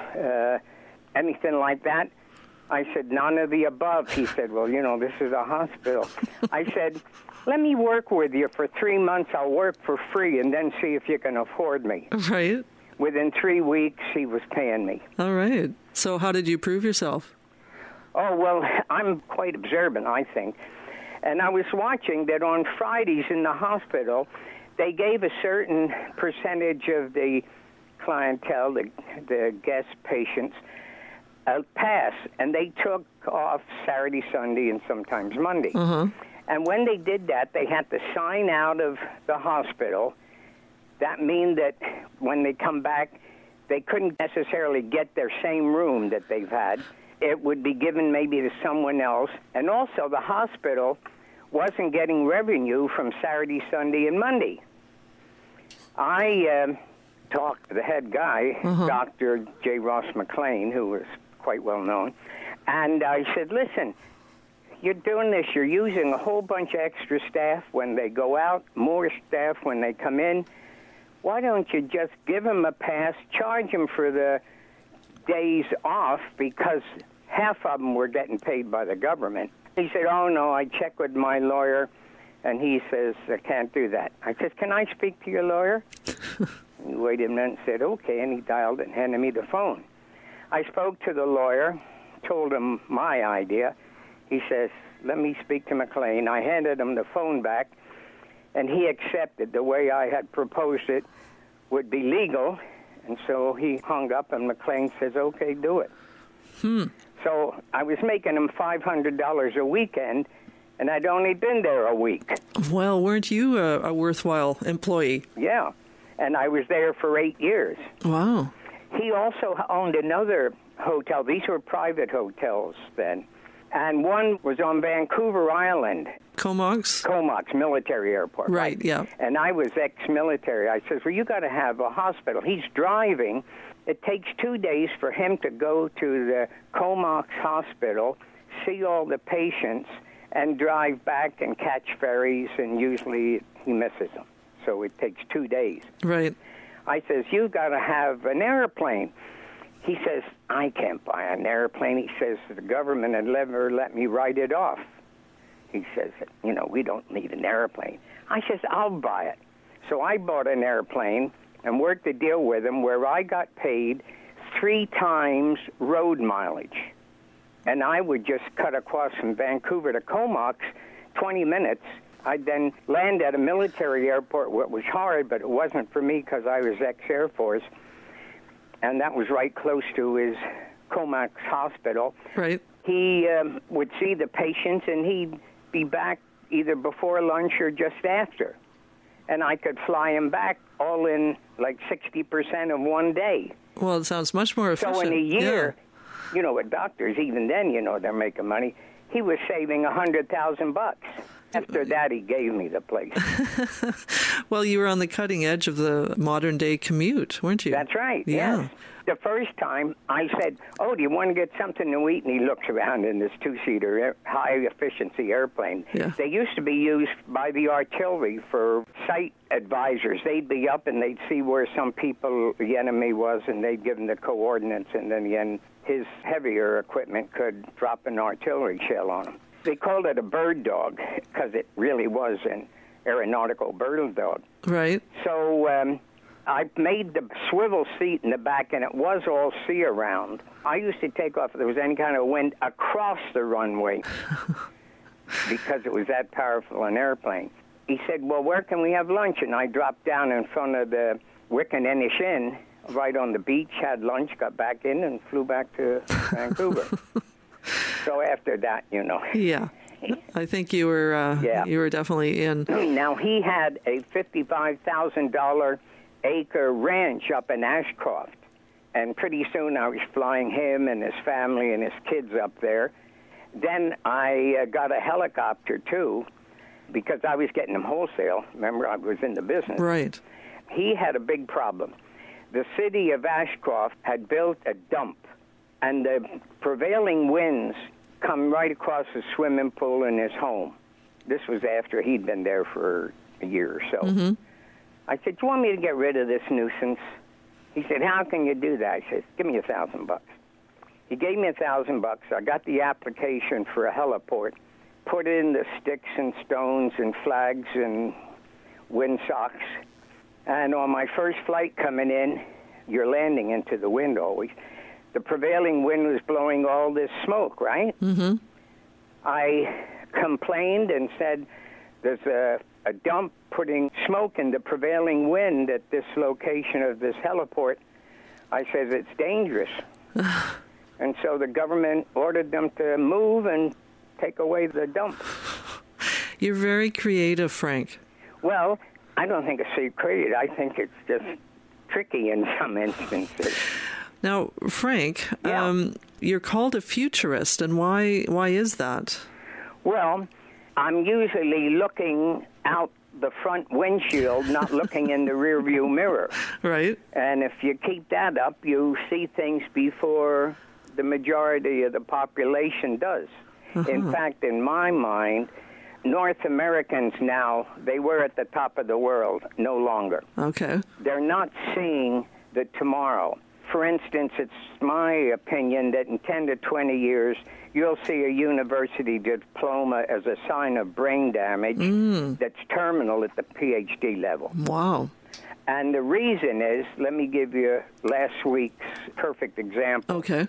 C: anything like that? I said, none of the above. He said, well, you know, this is a hospital. I said, let me work with you for 3 months. I'll work for free and then see if you can afford me.
A: Right.
C: Within 3 weeks, he was paying me.
A: All right. So how did you prove yourself?
C: Oh, well, I'm quite observant, I think. And I was watching that on Fridays in the hospital, they gave a certain percentage of the clientele, the guest patients, a pass, and they took off Saturday, Sunday, and sometimes Monday. And when they did that, they had to sign out of the hospital. That means that when they come back, they couldn't necessarily get their same room that they've had. It would be given maybe to someone else. And also the hospital wasn't getting revenue from Saturday, Sunday, and Monday. I talked to the head guy, Dr. J. Ross Maclean, who was quite well known, and I said, listen, you're doing this, you're using a whole bunch of extra staff when they go out, more staff when they come in. Why don't you just give them a pass, charge them for the days off, because half of them were getting paid by the government. He said, oh, no, I checked with my lawyer, and he says, I can't do that. I said, can I speak to your lawyer? He waited a minute and said, okay, and he dialed and handed me the phone. I spoke to the lawyer, told him my idea. He says, let me speak to Maclean. I handed him the phone back, and he accepted the way I had proposed it would be legal. And so he hung up, and Maclean says, okay, do it. So I was making him $500 a weekend, and I'd only been there a week.
A: Well, weren't you a worthwhile employee?
C: Yeah, and I was there for 8 years.
A: Wow.
C: He also owned another hotel. These were private hotels then. And one was on Vancouver Island.
A: Comox?
C: Comox Military Airport.
A: Right, yeah.
C: And I was ex-military. I says, well, you got to have a hospital. He's driving. It takes 2 days for him to go to the Comox Hospital, see all the patients, and drive back and catch ferries, and usually he misses them. So it takes 2 days.
A: Right.
C: I says, you've got to have an airplane. He says, I can't buy an airplane. He says, the government had never let me write it off. He says, you know, we don't need an airplane. I says, I'll buy it. So I bought an airplane and worked a deal with him where I got paid 3 times road mileage. And I would just cut across from Vancouver to Comox, 20 minutes. I'd then land at a military airport, what was hard, but it wasn't for me because I was ex-Air Force. And that was right close to his Comox Hospital.
A: Right.
C: He would see the patients, and he'd be back either before lunch or just after. And I could fly him back all in like 60% of one day.
A: Well, it sounds much more efficient.
C: So in a year, you know, with doctors, even then, you know, they're making money. He was saving $100,000. After that, he gave me the place.
A: Well, you were on the cutting edge of the modern day commute, weren't you?
C: That's right,
A: Yeah.
C: yes. The first time I said, "Oh, do you want to get something to eat?" And he looks around in this two-seater high-efficiency airplane.
A: Yeah.
C: They used to be used by the artillery for sight advisors. They'd be up and they'd see where some people, the enemy was, and they'd give them the coordinates, and then his heavier equipment could drop an artillery shell on them. They called it a bird dog because it really was an aeronautical bird dog.
A: Right.
C: So I made the swivel seat in the back, and it was all see around. I used to take off if there was any kind of wind across the runway because it was that powerful an airplane. He said, "Well, where can we have lunch?" And I dropped down in front of the Wickenenish Inn right on the beach, had lunch, got back in, and flew back to Vancouver. So after that,
A: Yeah. I think you were you were definitely in.
C: Now, he had a $55,000 acre ranch up in Ashcroft, and pretty soon I was flying him and his family and his kids up there. Then I got a helicopter, too, because I was getting them wholesale. Remember, I was in the business.
A: Right.
C: He had a big problem. The city of Ashcroft had built a dump, and the prevailing winds come right across the swimming pool in his home. This was after he'd been there for a year or so.
A: Mm-hmm.
C: I said, "Do you want me to get rid of this nuisance?" He said, "How can you do that?" I said, "Give me $1,000. He gave me $1,000. I got the application for a heliport, put in the sticks and stones and flags and windsocks. And on my first flight coming in, you're landing into the wind always. The prevailing wind was blowing all this smoke, right?
A: Mm-hmm.
C: I complained and said, "There's a dump putting smoke in the prevailing wind at this location of this heliport." I said, "It's dangerous." And so the government ordered them to move and take away the dump.
A: You're very creative, Frank.
C: Well, I don't think it's so creative. I think it's just tricky in some instances.
A: Now, Frank,
C: Yeah.
A: You're called a futurist, and why is that?
C: Well, I'm usually looking out the front windshield, not looking in the rearview mirror.
A: Right.
C: And if you keep that up, you see things before the majority of the population does.
A: Uh-huh.
C: In fact, in my mind, North Americans now, they were at the top of the world, no longer.
A: Okay.
C: They're not seeing the tomorrow. For instance, it's my opinion that in 10 to 20 years, you'll see a university diploma as a sign of brain damage that's terminal at the PhD level.
A: Wow.
C: And the reason is, let me give you last week's perfect example.
A: Okay.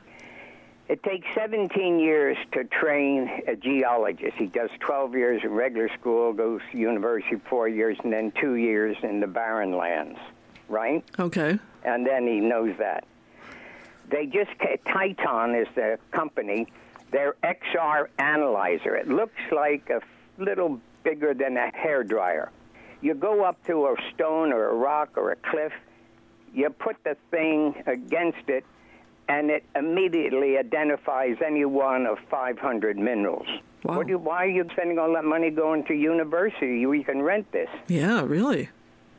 C: It takes 17 years to train a geologist. He does 12 years in regular school, goes to university 4 years, and then 2 years in the barren lands, right?
A: Okay.
C: And then he knows that. They just, Titan is the company, their XR analyzer. It looks like a little bigger than a hairdryer. You go up to a stone or a rock or a cliff, you put the thing against it, and it immediately identifies any one of 500 minerals.
A: Wow.
C: Why are you spending all that money going to university? You can rent this.
A: Yeah, really.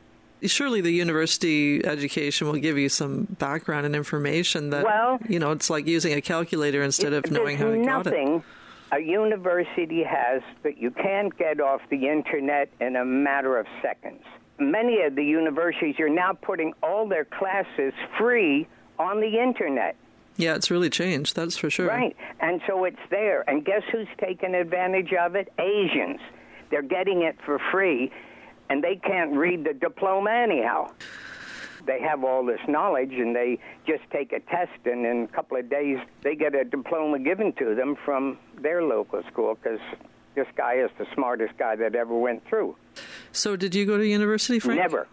A: Surely the university education will give you some background and information that, it's like using a calculator instead of knowing how to got it.
C: There's nothing a university has that you can't get off the Internet in a matter of seconds. Many of the universities are now putting all their classes free on the Internet.
A: Yeah, it's really changed, that's for sure.
C: Right, and so it's there. And guess who's taking advantage of it? Asians. They're getting it for free, and they can't read the diploma anyhow. They have all this knowledge, and they just take a test, and in a couple of days, they get a diploma given to them from their local school, because this guy is the smartest guy that ever went through.
A: So did you go to university, Frank?
C: Never.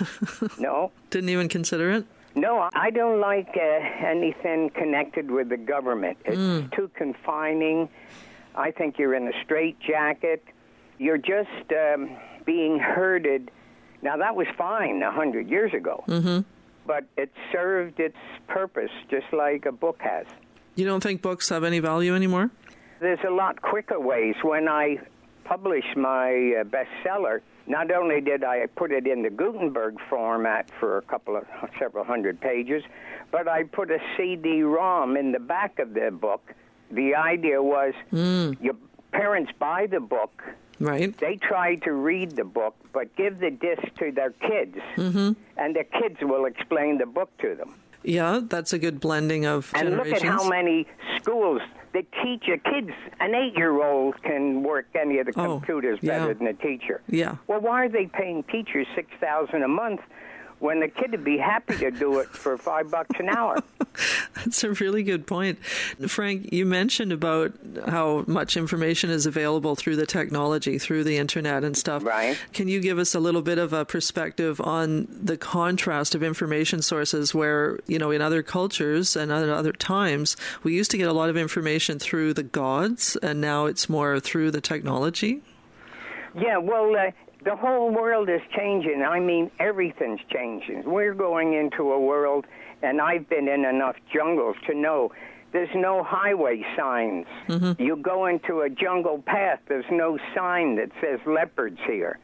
C: No.
A: Didn't even consider it?
C: No, I don't like anything connected with the government. It's too confining. I think you're in a straitjacket. You're just being herded. Now, that was fine 100 years ago, but it served its purpose just like a book has.
A: You don't think books have any value anymore?
C: There's a lot quicker ways. When I published my bestseller, not only did I put it in the Gutenberg format for several hundred pages, but I put a CD-ROM in the back of the book. The idea was your parents buy the book,
A: right?
C: They try to read the book, but give the disc to their kids, and the kids will explain the book to them.
A: Yeah, that's a good blending of generations.
C: And look at how many schools that teach your kids. An 8-year-old can work any of the computers better than a teacher.
A: Yeah.
C: Well, why are they paying teachers $6,000 a month when the kid would be happy to do it for $5 an hour?
A: That's a really good point. Frank, you mentioned about how much information is available through the technology, through the internet and stuff.
C: Right.
A: Can you give us a little bit of a perspective on the contrast of information sources where, in other cultures and at other times, we used to get a lot of information through the gods, and now it's more through the technology?
C: Yeah, well, the whole world is changing. I mean, everything's changing. We're going into a world, and I've been in enough jungles to know there's no highway signs. You go into a jungle path, there's no sign that says leopards here.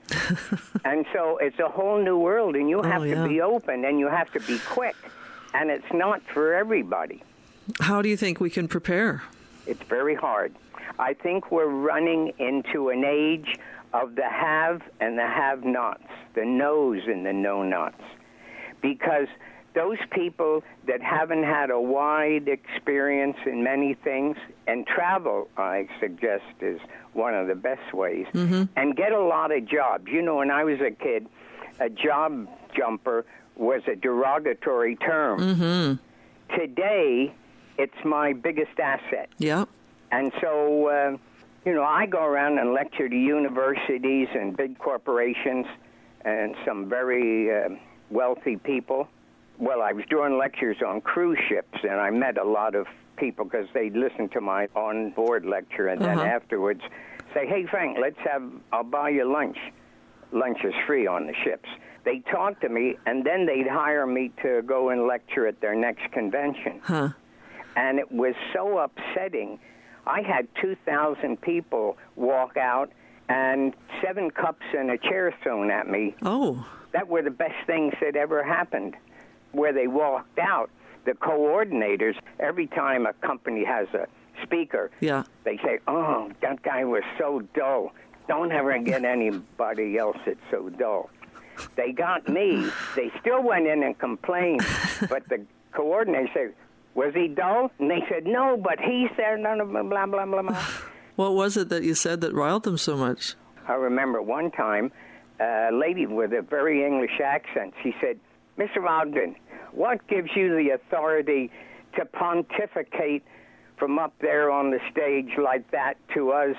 C: And so it's a whole new world, and you have to be open, and you have to be quick. And it's not for everybody.
A: How do you think we can prepare?
C: It's very hard. I think we're running into an age of the have and the have-nots, the knows and the know-nots. Because those people that haven't had a wide experience in many things, and travel, I suggest, is one of the best ways, and get a lot of jobs. When I was a kid, a job jumper was a derogatory term. Today, it's my biggest asset.
A: Yeah.
C: And so, I go around and lecture to universities and big corporations and some very wealthy people. Well, I was doing lectures on cruise ships, and I met a lot of people because they'd listen to my on-board lecture, and then afterwards say, hey, Frank, I'll buy you lunch. Lunch is free on the ships. They talk to me, and then they'd hire me to go and lecture at their next convention. And it was so upsetting. I had 2,000 people walk out and 7 cups and a chair thrown at me.
A: Oh.
C: That were the best things that ever happened. Where they walked out, the coordinators, every time a company has a speaker, they say, oh, that guy was so dull. Don't ever get anybody else that's so dull. They got me. They still went in and complained, but the coordinator said, was he dull? And they said, no, but he said, blah, blah, blah, blah, blah.
A: What was it that you said that riled them so much?
C: I remember one time, a lady with a very English accent, she said, Mr. Ogden, what gives you the authority to pontificate from up there on the stage like that to us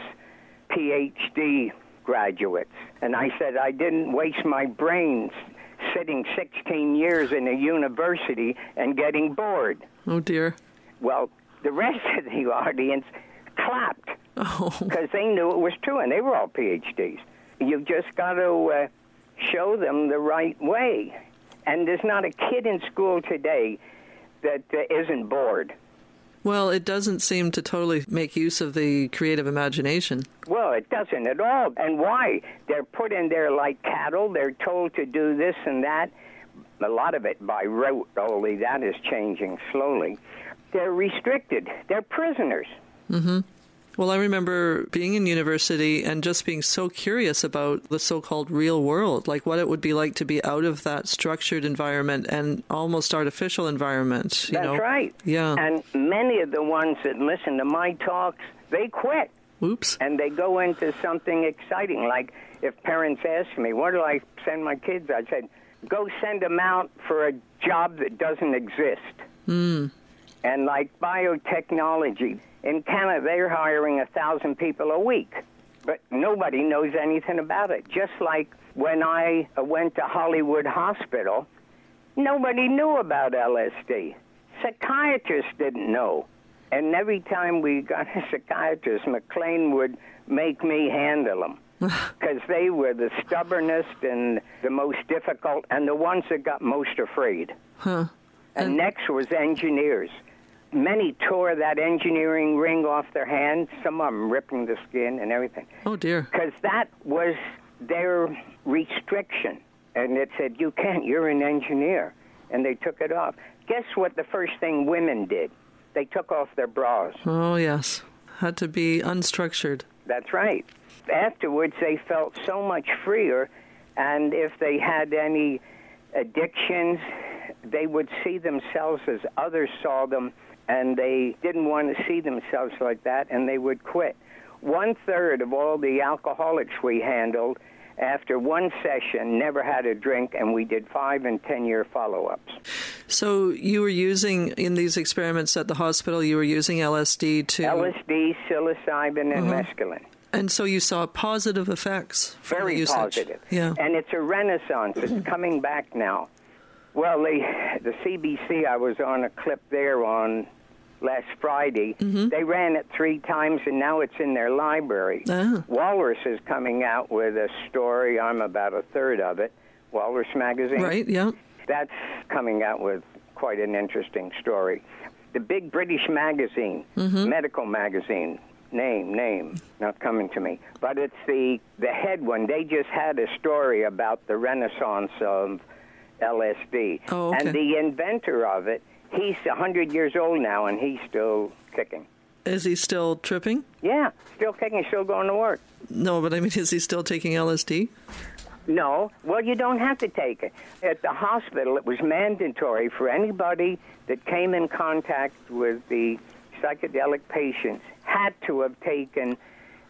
C: PhD graduates? And I said, I didn't waste my brains sitting 16 years in a university and getting bored.
A: Oh, dear.
C: Well, the rest of the audience clapped because they knew it was true, and they were all PhDs. You've just got to show them the right way. And there's not a kid in school today that isn't bored.
A: Well, it doesn't seem to totally make use of the creative imagination.
C: Well, it doesn't at all. And why? They're put in there like cattle. They're told to do this and that. A lot of it by rote, only that is changing slowly. They're restricted. They're prisoners.
A: Well, I remember being in university and just being so curious about the so-called real world, like what it would be like to be out of that structured environment and almost artificial environment.
C: That's right.
A: Yeah.
C: And many of the ones that listen to my talks, they quit.
A: Oops.
C: And they go into something exciting. Like if parents ask me, where do I send my kids? I said, go send them out for a job that doesn't exist. And like biotechnology. In Canada, they're hiring 1,000 people a week, but nobody knows anything about it. Just like when I went to Hollywood Hospital, nobody knew about LSD. Psychiatrists didn't know. And every time we got a psychiatrist, McLean would make me handle them because they were the stubbornest and the most difficult and the ones that got most afraid. And next was engineers. Many tore that engineering ring off their hands, some of them ripping the skin and everything.
A: Oh, dear.
C: Because that was their restriction. And it said, you can't, you're an engineer. And they took it off. Guess what the first thing women did? They took off their bras.
A: Oh, yes. Had to be unstructured.
C: That's right. Afterwards, they felt so much freer, and if they had any addictions, they would see themselves as others saw them, and they didn't want to see themselves like that, and they would quit. 1/3 of all the alcoholics we handled after one session never had a drink, and we did 5 and 10-year follow-ups.
A: So you were using, in these experiments at the hospital, you were using LSD to...
C: LSD, psilocybin, and mescaline.
A: And so you saw positive effects from
C: Very
A: the usage.
C: positive.
A: Yeah.
C: And it's a renaissance. It's coming back now. Well, the CBC, I was on a clip there on last Friday. They ran it 3 times, and now it's in their library.
A: Ah.
C: Walrus is coming out with a story. I'm about 1/3 of it. Walrus magazine.
A: Right, yeah.
C: That's coming out with quite an interesting story. The big British magazine, medical magazine, name, not coming to me. But it's the head one. They just had a story about the renaissance of LSD.
A: Oh, okay.
C: And the inventor of it, he's 100 years old now, and he's still kicking.
A: Is he still tripping?
C: Yeah, still kicking, still going to work.
A: No, but I mean, is he still taking LSD?
C: No. Well, you don't have to take it. At the hospital, it was mandatory for anybody that came in contact with the psychedelic patients had to have taken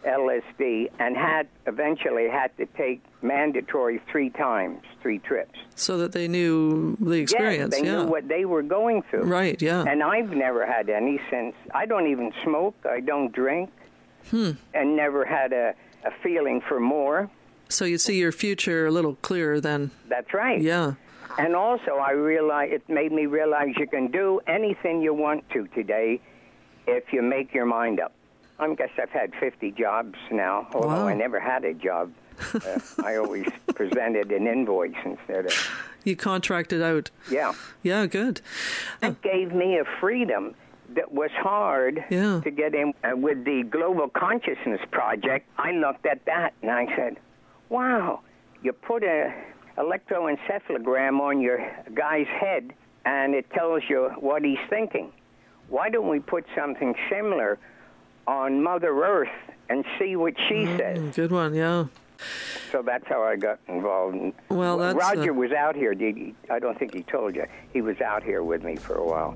C: LSD and eventually had to take mandatory 3 times, 3 trips.
A: So that they knew the experience,
C: Yes, they knew what they were going through.
A: Right, yeah.
C: And I've never had any since. I don't even smoke. I don't drink. And never had a feeling for more.
A: So you see your future a little clearer then.
C: That's right.
A: Yeah.
C: And also, it made me realize you can do anything you want to today if you make your mind up. I guess I've had 50 jobs now, although
A: Wow.
C: I never had a job. I always presented an invoice instead of...
A: You contracted out.
C: Yeah.
A: Yeah, good.
C: That gave me a freedom that was hard
A: Yeah.
C: to get in. With the Global Consciousness Project, I looked at that and I said, wow, you put a electroencephalogram on your guy's head and it tells you what he's thinking. Why don't we put something similar on Mother Earth and see what she says?
A: Good one, yeah.
C: So that's how I got involved.
A: Well, that's...
C: Roger was out here. I don't think he told you. He was out here with me for a while.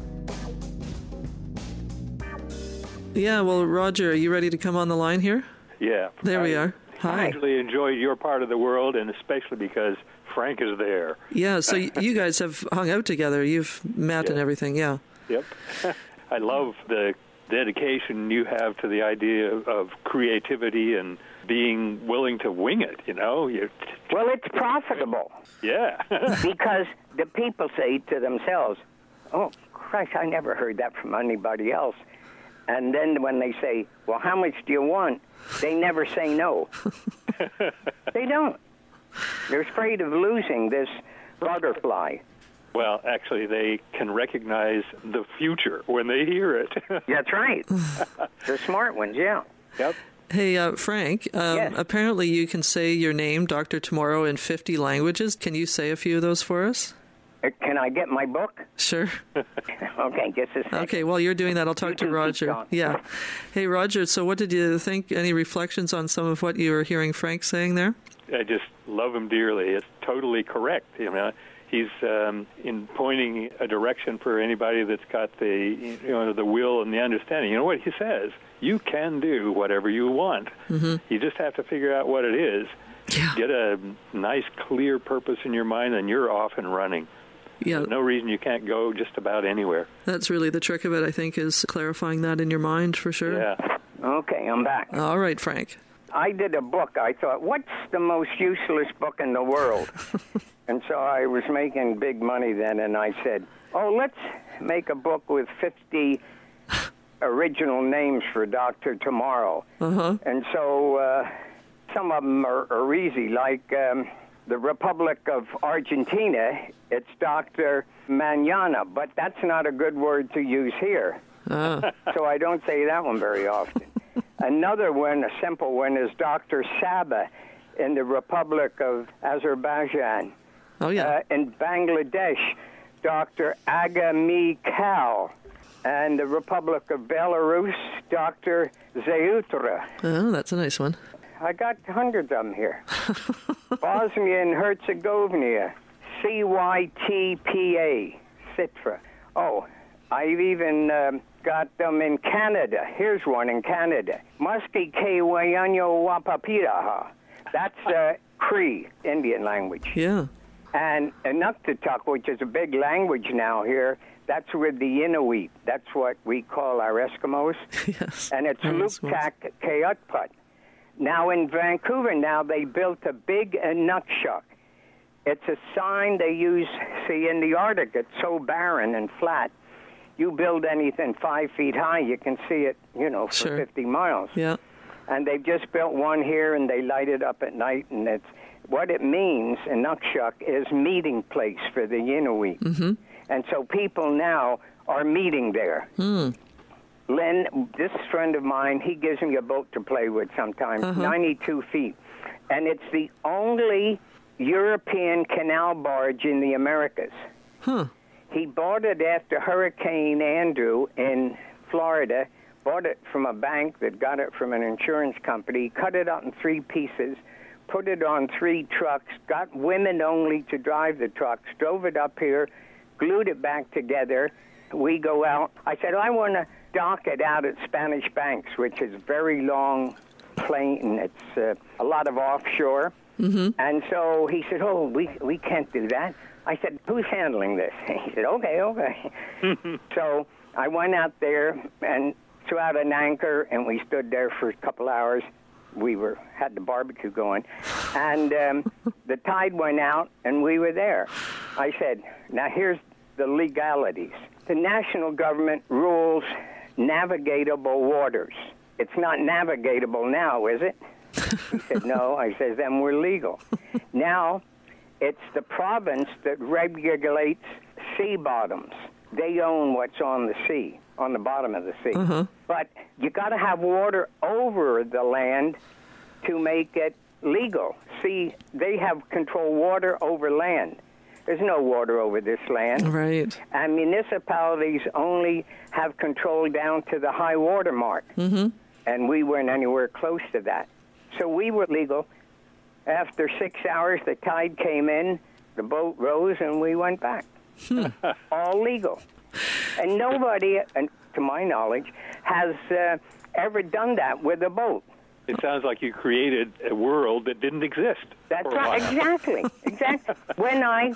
A: Yeah, well, Roger, are you ready to come on the line here?
B: Yeah.
A: There we are.
B: I
A: Hi.
B: actually enjoyed your part of the world, and especially because Frank is there.
A: Yeah, so you guys have hung out together. You've met and everything, yeah.
B: Yep. I love the dedication you have to the idea of creativity and being willing to wing it, you know?
C: Well, it's profitable.
B: Yeah.
C: Because the people say to themselves, oh, Christ, I never heard that from anybody else. And then when they say, well, how much do you want? They never say no. They don't. They're afraid of losing this butterfly.
B: Well, actually, they can recognize the future when they hear it.
C: That's right. The smart ones, yeah.
B: Yep.
A: Hey, Frank,
C: Yes.
A: Apparently you can say your name, Dr. Tomorrow, in 50 languages. Can you say a few of those for us?
C: Can I get my book?
A: Sure.
C: Okay, just a second.
A: Okay, while you're doing that, I'll talk
C: You
A: to
C: can keep
A: Roger.
C: going.
A: Yeah. Hey, Roger, so what did you think? Any reflections on some of what you were hearing Frank saying there?
B: I just love him dearly. It's totally correct. You know, he's in pointing a direction for anybody that's got the will and the understanding. You know what he says? You can do whatever you want. Mm-hmm. You just have to figure out what it is.
A: Yeah.
B: Get a nice, clear purpose in your mind, and you're off and running.
A: Yeah.
B: There's no reason you can't go just about anywhere.
A: That's really the trick of it, I think, is clarifying that in your mind for sure.
B: Yeah.
C: Okay, I'm back.
A: All right, Frank.
C: I did a book. I thought, what's the most useless book in the world? And so I was making big money then, and I said, oh, let's make a book with 50 original names for Dr. Tomorrow.
A: Uh-huh.
C: And so some of them are easy, like the Republic of Argentina, it's Dr. Manana, but that's not a good word to use here. So I don't say that one very often. Another one, a simple one, is Dr. Saba in the Republic of Azerbaijan.
A: Oh, yeah.
C: In Bangladesh, Dr. Agami Kal. And the Republic of Belarus, Dr. Zeutra.
A: Oh, that's a nice one.
C: I got hundreds of them here. Bosnia and Herzegovina, CYTPA, Citra. Oh, I've even got them in Canada. Here's one in Canada. Muskie K Wayanyo Wapapiraha. That's Cree, Indian language.
A: Yeah.
C: And Inuktitut, which is a big language now here, that's with the Inuit. That's what we call our Eskimos.
A: Yes.
C: And it's Luktak Kayutput. Now in Vancouver now, they built a big Inukshuk. It's a sign they use, see, in the Arctic, it's so barren and flat. You build anything 5 feet high, you can see it, for
A: Sure.
C: 50 miles.
A: Yeah.
C: And they've just built one here, and they light it up at night, and it's what it means, Inukshuk, is meeting place for the Inuit. Mm-hmm. And so people now are meeting there. Lynn, this friend of mine, he gives me a boat to play with sometimes, 92 feet. And it's the only European canal barge in the Americas.
A: Huh.
C: He bought it after Hurricane Andrew in Florida, bought it from a bank that got it from an insurance company, cut it up in 3 pieces, put it on 3 trucks, got women only to drive the trucks, drove it up here, glued it back together. We go out. I said, I want to dock it out at Spanish Banks, which is very long plain. It's a lot of offshore. Mm-hmm. And so he said, oh, we can't do that. I said, who's handling this? He said, okay. So I went out there and threw out an anchor, and we stood there for a couple hours. We had the barbecue going. And the tide went out, and we were there. I said, now here's the legalities. The national government rules navigatable waters. It's not navigatable now, is it? He said, no. I said, then we're legal. Now, it's the province that regulates sea bottoms. They own what's on the sea, on the bottom of the sea. Uh-huh. But you got to have water over the land to make it legal. See, they have control water over land. There's no water over this land.
A: Right.
C: And municipalities only have control down to the high water mark. Mm-hmm. And we weren't anywhere close to that. So we were legal. After 6 hours, the tide came in, the boat rose, and we went back. All legal. And nobody, to my knowledge, has ever done that with a boat.
B: It sounds like you created a world that didn't exist.
C: That's right, exactly. When I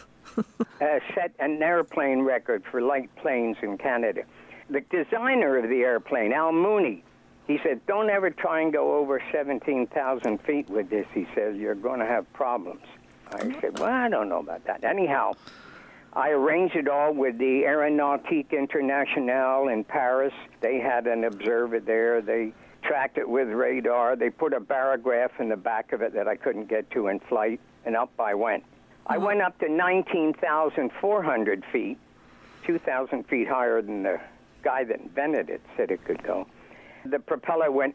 C: set an airplane record for light planes in Canada, the designer of the airplane, Al Mooney, he said, don't ever try and go over 17,000 feet with this. He says, you're going to have problems. I said, well, I don't know about that. Anyhow, I arranged it all with the Aéronautique Internationale in Paris. They had an observer there. They tracked it with radar. They put a barograph in the back of it that I couldn't get to in flight, and up I went. I went up to 19,400 feet, 2,000 feet higher than the guy that invented it said it could go. The propeller went,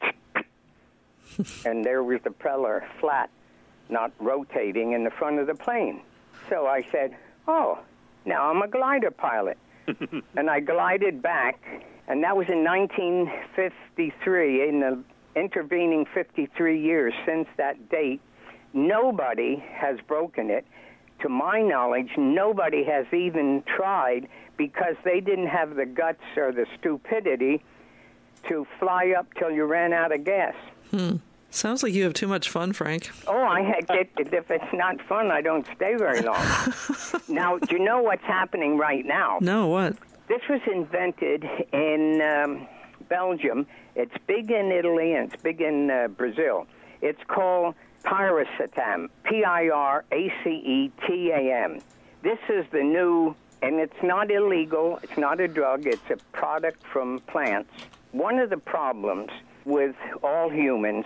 C: and there was the propeller flat, not rotating in the front of the plane. So I said, oh, now I'm a glider pilot. And I glided back, and that was in 1953. In the intervening 53 years since that date, nobody has broken it. To my knowledge, nobody has even tried because they didn't have the guts or the stupidity to fly up till you ran out of gas.
A: Sounds like you have too much fun, Frank.
C: Oh, if it's not fun, I don't stay very long. Now, do you know what's happening right now?
A: No, what?
C: This was invented in Belgium. It's big in Italy, and it's big in Brazil. It's called piracetam, P-I-R-A-C-E-T-A-M. This is the new, and it's not illegal. It's not a drug. It's a product from plants. One of the problems with all humans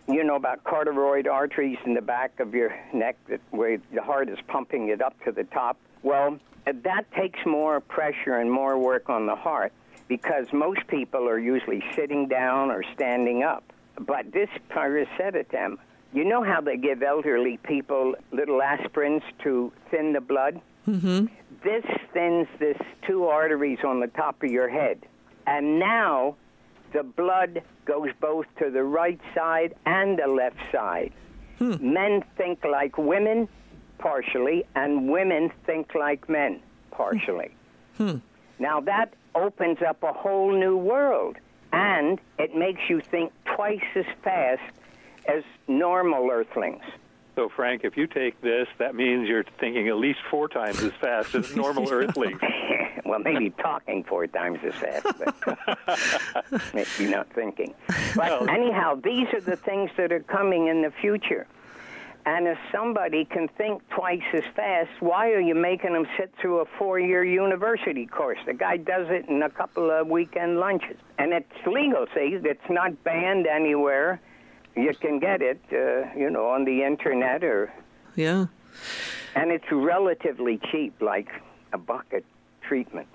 C: you know about carotid arteries in the back of your neck where the heart is pumping it up to the top? Well, that takes more pressure and more work on the heart because most people are usually sitting down or standing up. But this piracetam, you know how they give elderly people little aspirins to thin the blood?
A: Mm-hmm.
C: This thins these 2 arteries on the top of your head. And now the blood goes both to the right side and the left side. Men think like women, partially, and women think like men, partially. Now that opens up a whole new world, and it makes you think twice as fast as normal earthlings.
B: So, Frank, if you take this, that means you're thinking at least 4 times as fast as normal earthlings.
C: Well, maybe talking 4 times as fast, but maybe not thinking. But anyhow, these are the things that are coming in the future. And if somebody can think twice as fast, why are you making them sit through a 4-year university course? The guy does it in a couple of weekend lunches. And it's legal, see? It's not banned anywhere. You can get it, on the internet or...
A: Yeah.
C: And it's relatively cheap, like a bucket treatment.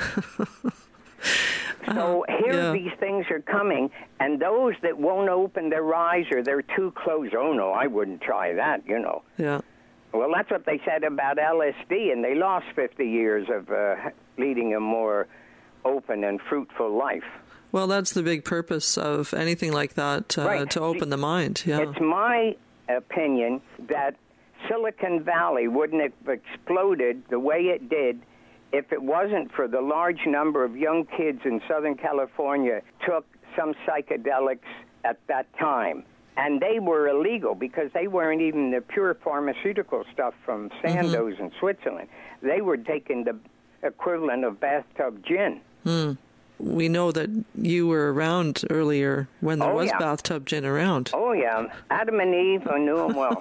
C: So here these things are coming, and those that won't open their eyes or they're too closed, oh, no, I wouldn't try that,
A: Yeah.
C: Well, that's what they said about LSD, and they lost 50 years of leading a more open and fruitful life.
A: Well, that's the big purpose of anything like that,
C: right.
A: to open the mind. Yeah.
C: It's my opinion that Silicon Valley wouldn't have exploded the way it did if it wasn't for the large number of young kids in Southern California took some psychedelics at that time. And they were illegal because they weren't even the pure pharmaceutical stuff from Sandoz in Switzerland. They were taking the equivalent of bathtub gin.
A: We know that you were around earlier when there was bathtub gin around.
C: Oh, yeah. Adam and Eve, I knew them well.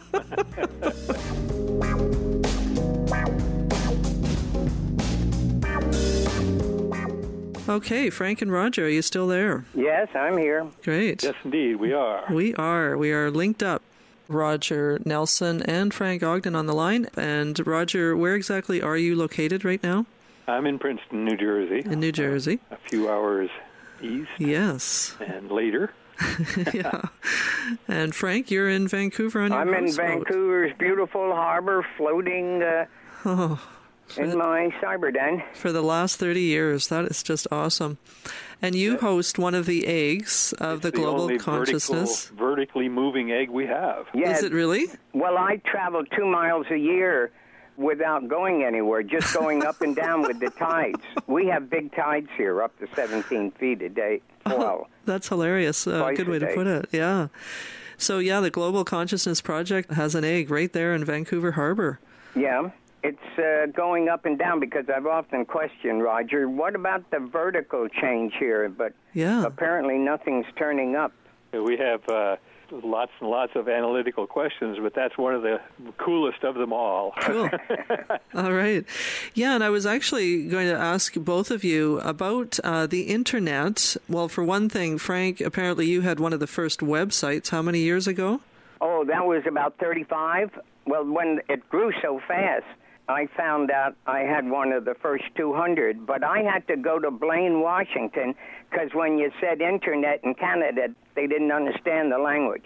A: Okay, Frank and Roger, are you still there?
C: Yes, I'm here.
A: Great.
B: Yes, indeed, we are.
A: We are linked up. Roger Nelson and Frank Ogden on the line. And Roger, where exactly are you located right now?
B: I'm in Princeton, New Jersey.
A: In New Jersey.
B: A few hours east.
A: Yes.
B: And later.
A: Yeah. And Frank, you're in Vancouver on your
C: I'm in
A: houseboat.
C: Vancouver's beautiful harbor floating in my cyber den.
A: For the last 30 years. That is just awesome. And you host one of the eggs of the Global
B: only
A: Consciousness.
B: vertically moving egg we have.
C: Yeah.
A: Is it really?
C: Well, I travel 2 miles a year without going anywhere, just going up and down with the tides. We have big tides here, up to 17 feet a day. 12.
A: That's hilarious. Good way to put it. Yeah. So, the Global Consciousness Project has an egg right there in Vancouver Harbor.
C: Yeah. It's going up and down because I've often questioned, Roger, what about the vertical change here? But apparently nothing's turning up.
B: We have lots and lots of analytical questions, but that's one of the coolest of them all.
A: Cool. All right. Yeah, and I was actually going to ask both of you about the Internet. Well, for one thing, Frank, apparently you had one of the first websites. How many years ago?
C: Oh, that was about 35. Well, when it grew so fast, I found out I had one of the first 200, but I had to go to Blaine, Washington, because when you said Internet in Canada, they didn't understand the language.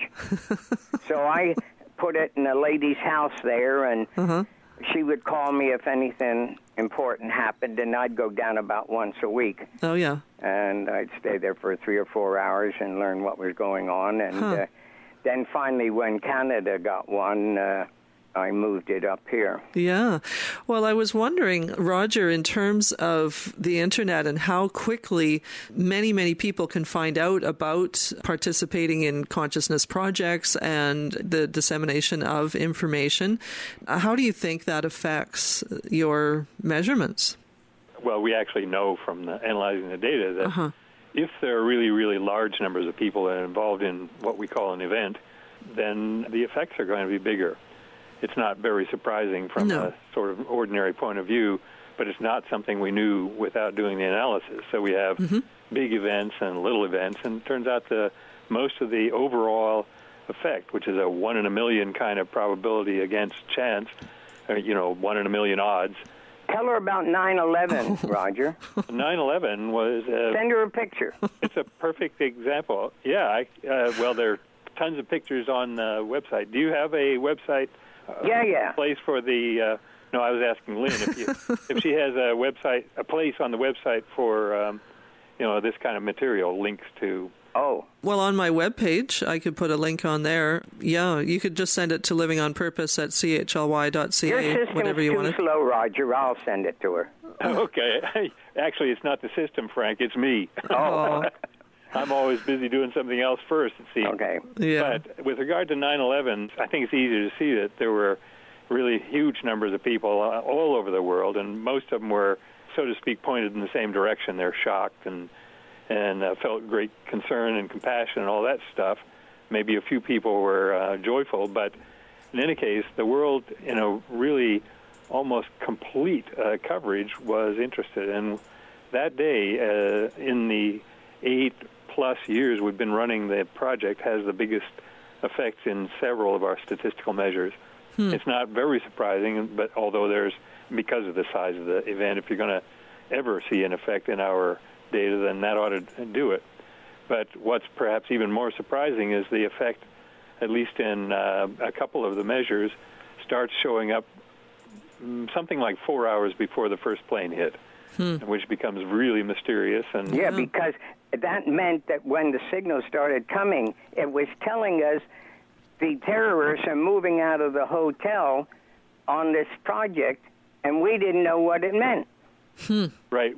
C: So I put it in a lady's house there, and she would call me if anything important happened, and I'd go down about once a week.
A: Oh, yeah.
C: And I'd stay there for 3 or 4 hours and learn what was going on. And then finally, when Canada got one, I moved it up here.
A: Yeah. Well, I was wondering, Roger, in terms of the Internet and how quickly many, many people can find out about participating in consciousness projects and the dissemination of information, how do you think that affects your measurements?
B: Well, we actually know from analyzing the data that if there are really, really large numbers of people that are involved in what we call an event, then the effects are going to be bigger. It's not very surprising from a sort of ordinary point of view but it's not something we knew without doing the analysis. So we have big events and little events, and it turns out most of the overall effect, which is a 1 in a million kind of probability against chance, 1 in a million odds.
C: Tell her about 9/11, Roger.
B: 9/11 was...
C: Send her a picture.
B: It's a perfect example. Yeah, well, there are tons of pictures on the website. Do you have a website?
C: Yeah.
B: Place for the... no, I was asking Lynn if she has a place on the website for, this kind of material, links to...
C: Oh.
A: Well, on my webpage, I could put a link on there. Yeah, you could just send it to livingonpurpose@chly.ca.
C: Your
A: whatever you
C: system's too slow, Roger. I'll send it to her.
B: Okay. Actually, it's not the system, Frank. It's me.
C: Oh.
B: I'm always busy doing something else first, it seems.
C: Okay.
A: Yeah.
B: But with regard to 9/11, I think it's easy to see that there were really huge numbers of people all over the world, and most of them were, so to speak, pointed in the same direction. They're shocked and felt great concern and compassion and all that stuff. Maybe a few people were joyful, but in any case, the world, in a really almost complete coverage, was interested. And that day, in the 8+ years we've been running the project, has the biggest effects in several of our statistical measures. It's not very surprising, but although because of the size of the event, if you're going to ever see an effect in our data, then that ought to do it. But what's perhaps even more surprising is the effect, at least in a couple of the measures, starts showing up something like 4 hours before the first plane hit, which becomes really mysterious. And
C: yeah, because that meant that when the signal started coming, it was telling us the terrorists are moving out of the hotel on this project, and we didn't know what it meant.
B: Right.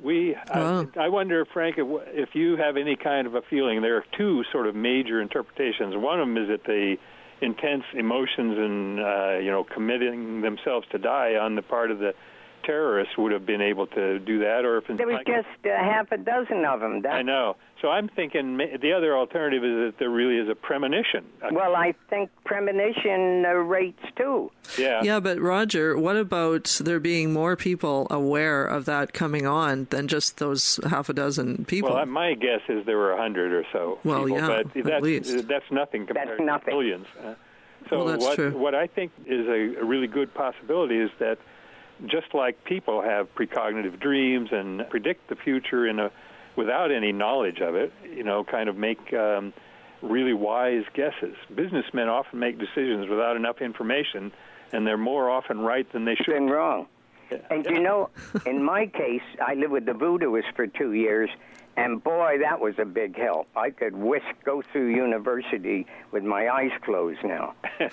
B: I wonder, Frank, if you have any kind of a feeling. There are two sort of major interpretations. One of them is that the intense emotions and committing themselves to die on the part of the terrorists would have been able to do that, or if
C: there was just half a dozen of them.
B: I know. So I'm thinking the other alternative is that there really is a premonition.
C: Well, I think premonition rates too.
B: Yeah.
A: Yeah, but Roger, what about there being more people aware of that coming on than just those half a dozen people?
B: Well, my guess is there were 100 or so.
A: Well,
B: people,
A: yeah,
B: but
A: at least.
B: That's nothing compared to millions.
A: So that's true.
B: What I think is a really good possibility is that just like people have precognitive dreams and predict the future without any knowledge of it, kind of make really wise guesses. Businessmen often make decisions without enough information, and they're more often right than they should.
C: Been wrong. Yeah. And in my case, I lived with the Voodooists for 2 years, and boy, that was a big help. I could go through university with my eyes closed now.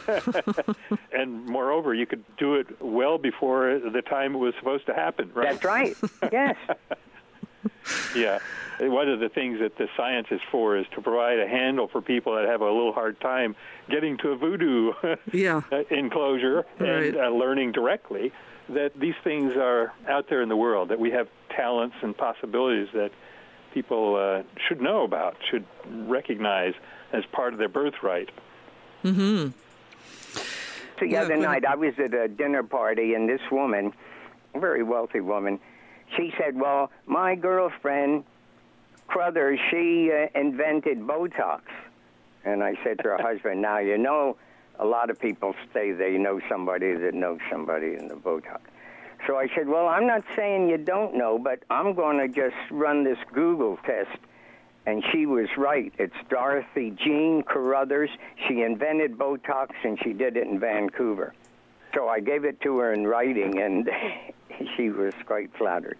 B: And moreover, you could do it well before the time it was supposed to happen, right?
C: That's right, yes.
B: Yeah. One of the things that the science is for is to provide a handle for people that have a little hard time getting to a voodoo enclosure and learning directly that these things are out there in the world, that we have talents and possibilities that people should know about, should recognize as part of their birthright.
C: The other night, I was at a dinner party, and this woman, a very wealthy woman, she said, well, my girlfriend, Crothers, she invented Botox. And I said to her husband, now, a lot of people say they know somebody that knows somebody in the Botox. So I said, well, I'm not saying you don't know, but I'm going to just run this Google test. And she was right. It's Dorothy Jean Carruthers. She invented Botox, and she did it in Vancouver. So I gave it to her in writing, and she was quite flattered.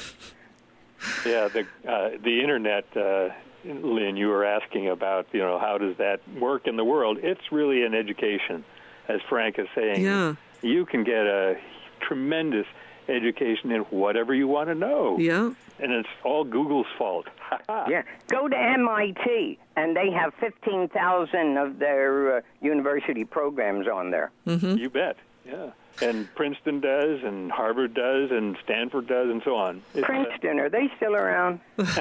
B: Yeah, the Internet, Lynn, you were asking about, how does that work in the world? It's really an education, as Frank is saying.
A: Yeah.
B: You can get a tremendous education in whatever you want to know.
A: Yeah.
B: And it's all Google's fault.
C: Yeah. Go to MIT, and they have 15,000 of their university programs on there.
A: Mm-hmm.
B: You bet. Yeah. And Princeton does, and Harvard does, and Stanford does, and so on.
C: Princeton, are they still around?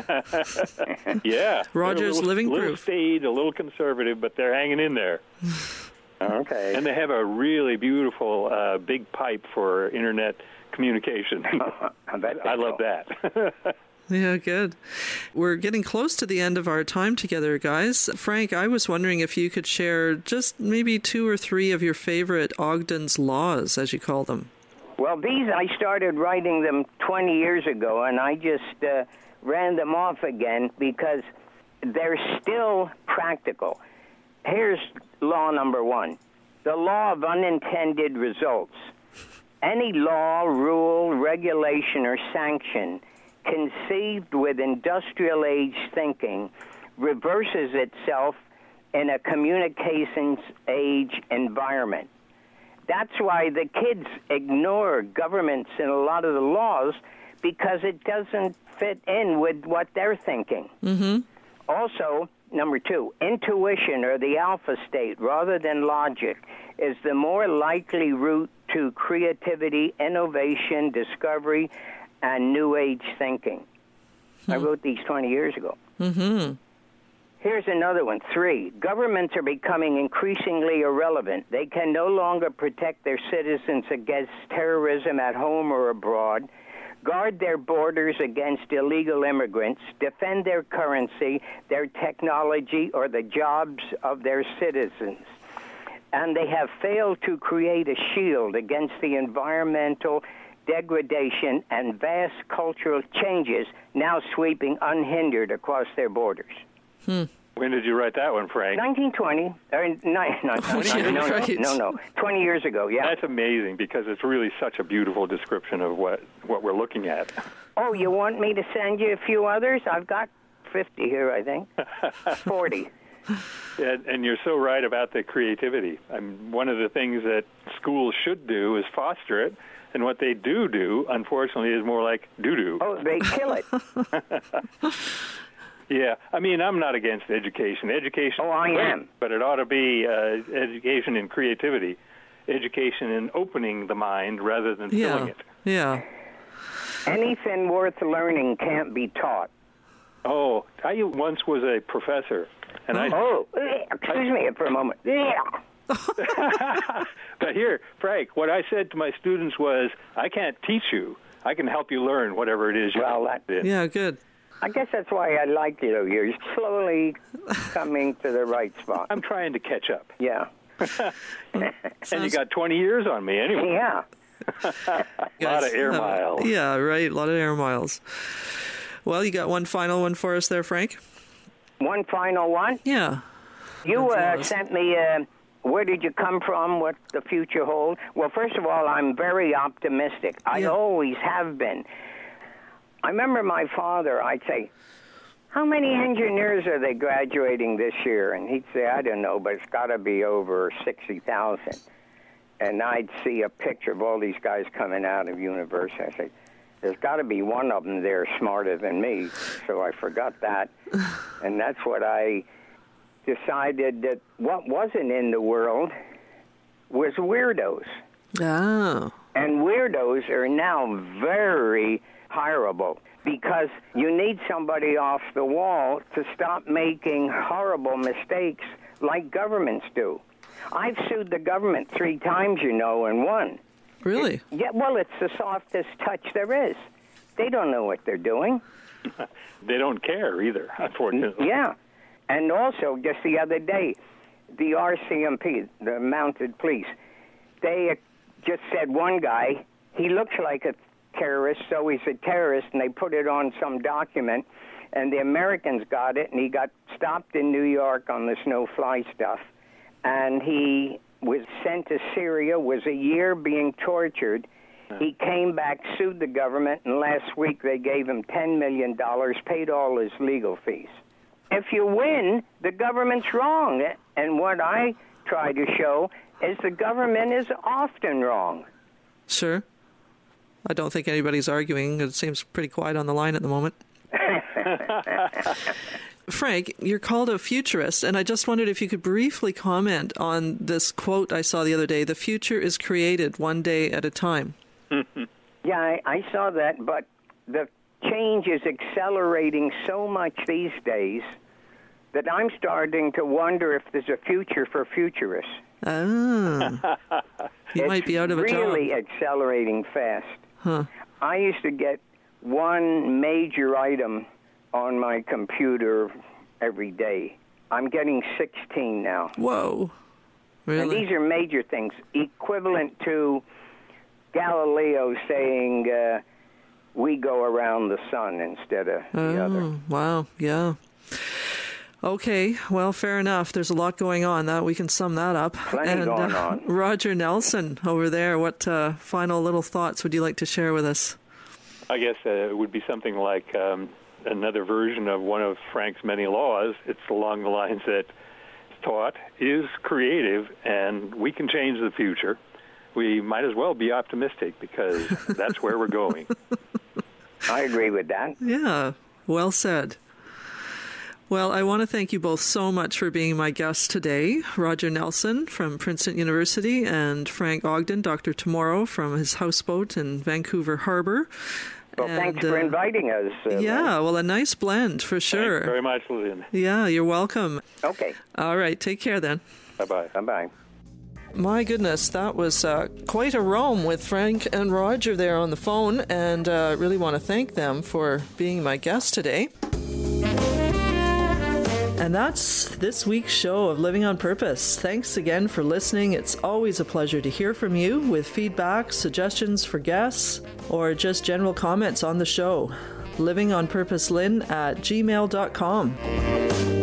B: Yeah.
A: Roger's living proof.
B: A little staid, a little conservative, but they're hanging in there.
C: Okay.
B: And they have a really beautiful big pipe for Internet communication. I love that.
A: Yeah, good. We're getting close to the end of our time together, guys. Frank, I was wondering if you could share just maybe 2 or 3 of your favorite Ogden's laws, as you call them.
C: Well, these, I started writing them 20 years ago, and I just ran them off again because they're still practical. Here's law number 1, the law of unintended results. Any law, rule, regulation, or sanction conceived with industrial age thinking reverses itself in a communications age environment. That's why the kids ignore governments and a lot of the laws, because it doesn't fit in with what they're thinking. Mm-hmm. Also, number 2, intuition, or the alpha state, rather than logic, is the more likely route to creativity, innovation, discovery, and New Age thinking. I wrote these 20 years ago. Mm-hmm. Here's another one, 3. Governments are becoming increasingly irrelevant. They can no longer protect their citizens against terrorism at home or abroad, guard their borders against illegal immigrants, defend their currency, their technology, or the jobs of their citizens. And they have failed to create a shield against the environmental degradation and vast cultural changes now sweeping unhindered across their borders.
B: When did you write that one, Frank?
C: 1920. No, 20 years ago, yeah.
B: That's amazing, because it's really such a beautiful description of what we're looking at.
C: Oh, you want me to send you a few others? I've got 50 here, I think. 40.
B: And you're so right about the creativity. One of the things that schools should do is foster it, and what they do, unfortunately, is more like doo-doo.
C: Oh, they kill it.
B: Yeah, I'm not against education. Education.
C: Oh, I am.
B: But it ought to be education in creativity, education in opening the mind rather than filling it.
A: Yeah.
C: Anything worth learning can't be taught.
B: Oh, I once was a professor, and
C: excuse me for a moment. Yeah.
B: But here, Frank, what I said to my students was, I can't teach you. I can help you learn whatever it is you're in.
A: Yeah, good.
C: I guess that's why I like you. You're slowly coming to the right spot.
B: I'm trying to catch up.
C: Yeah.
B: And you got 20 years on me anyway.
C: Yeah.
B: A lot of air miles.
A: Yeah, right. A lot of air miles. Well, you got one final one for us there, Frank?
C: One final one?
A: Yeah.
C: You sent me, where did you come from, what the future holds? Well, first of all, I'm very optimistic. I always have been. I remember my father, I'd say, how many engineers are they graduating this year? And he'd say, I don't know, but it's got to be over 60,000. And I'd see a picture of all these guys coming out of university. I say, there's got to be one of them there smarter than me. So I forgot that. And that's what I decided, that what wasn't in the world was weirdos.
A: Oh.
C: And weirdos are now very hireable, because you need somebody off the wall to stop making horrible mistakes like governments do. I've sued the government 3 times, and won.
A: Really?
C: Well, it's the softest touch there is. They don't know what they're doing.
B: They don't care either, unfortunately.
C: Yeah. And also, just the other day, the RCMP, the mounted police, they just said one guy, he looks like a terrorist, so he's a terrorist, and they put it on some document, and the Americans got it, and he got stopped in New York on this no-fly stuff, and he was sent to Syria, was a year being tortured. He came back, sued the government, and last week they gave him $10 million, paid all his legal fees. If you win, the government's wrong, and what I try to show is the government is often wrong.
A: Sure. I don't think anybody's arguing. It seems pretty quiet on the line at the moment. Frank, you're called a futurist, and I just wondered if you could briefly comment on this quote I saw the other day, "The future is created one day at a time."
C: Yeah, I saw that, but the change is accelerating so much these days that I'm starting to wonder if there's a future for futurists.
A: Ah. You might be out of a job.
C: It's really accelerating fast. I used to get one major item on my computer every day. I'm getting 16 now.
A: Whoa. Really?
C: And these are major things, equivalent to Galileo saying we go around the sun instead of the other.
A: Wow, yeah. Okay, well, fair enough. There's a lot going on. That we can sum that up.
C: Plenty going on.
A: Roger Nelson over there, what final little thoughts would you like to share with us?
B: I guess it would be something like another version of one of Frank's many laws. It's along the lines that thought is creative, and we can change the future. We might as well be optimistic because that's where we're going.
C: I agree with that.
A: Yeah, well said. Well, I want to thank you both so much for being my guests today. Roger Nelson from Princeton University and Frank Ogden, Dr. Tomorrow from his houseboat in Vancouver Harbor.
C: Well, thanks for inviting us.
A: Yeah, well, a nice blend for sure.
B: Thanks very much, Lynn.
A: Yeah, you're welcome.
C: Okay.
A: All right, take care then.
B: Bye-bye.
C: Bye-bye.
A: My goodness, that was quite a roam with Frank and Roger there on the phone, and really want to thank them for being my guest today. And that's this week's show of Living on Purpose. Thanks again for listening. It's always a pleasure to hear from you with feedback, suggestions for guests, or just general comments on the show. livingonpurposelyn@gmail.com.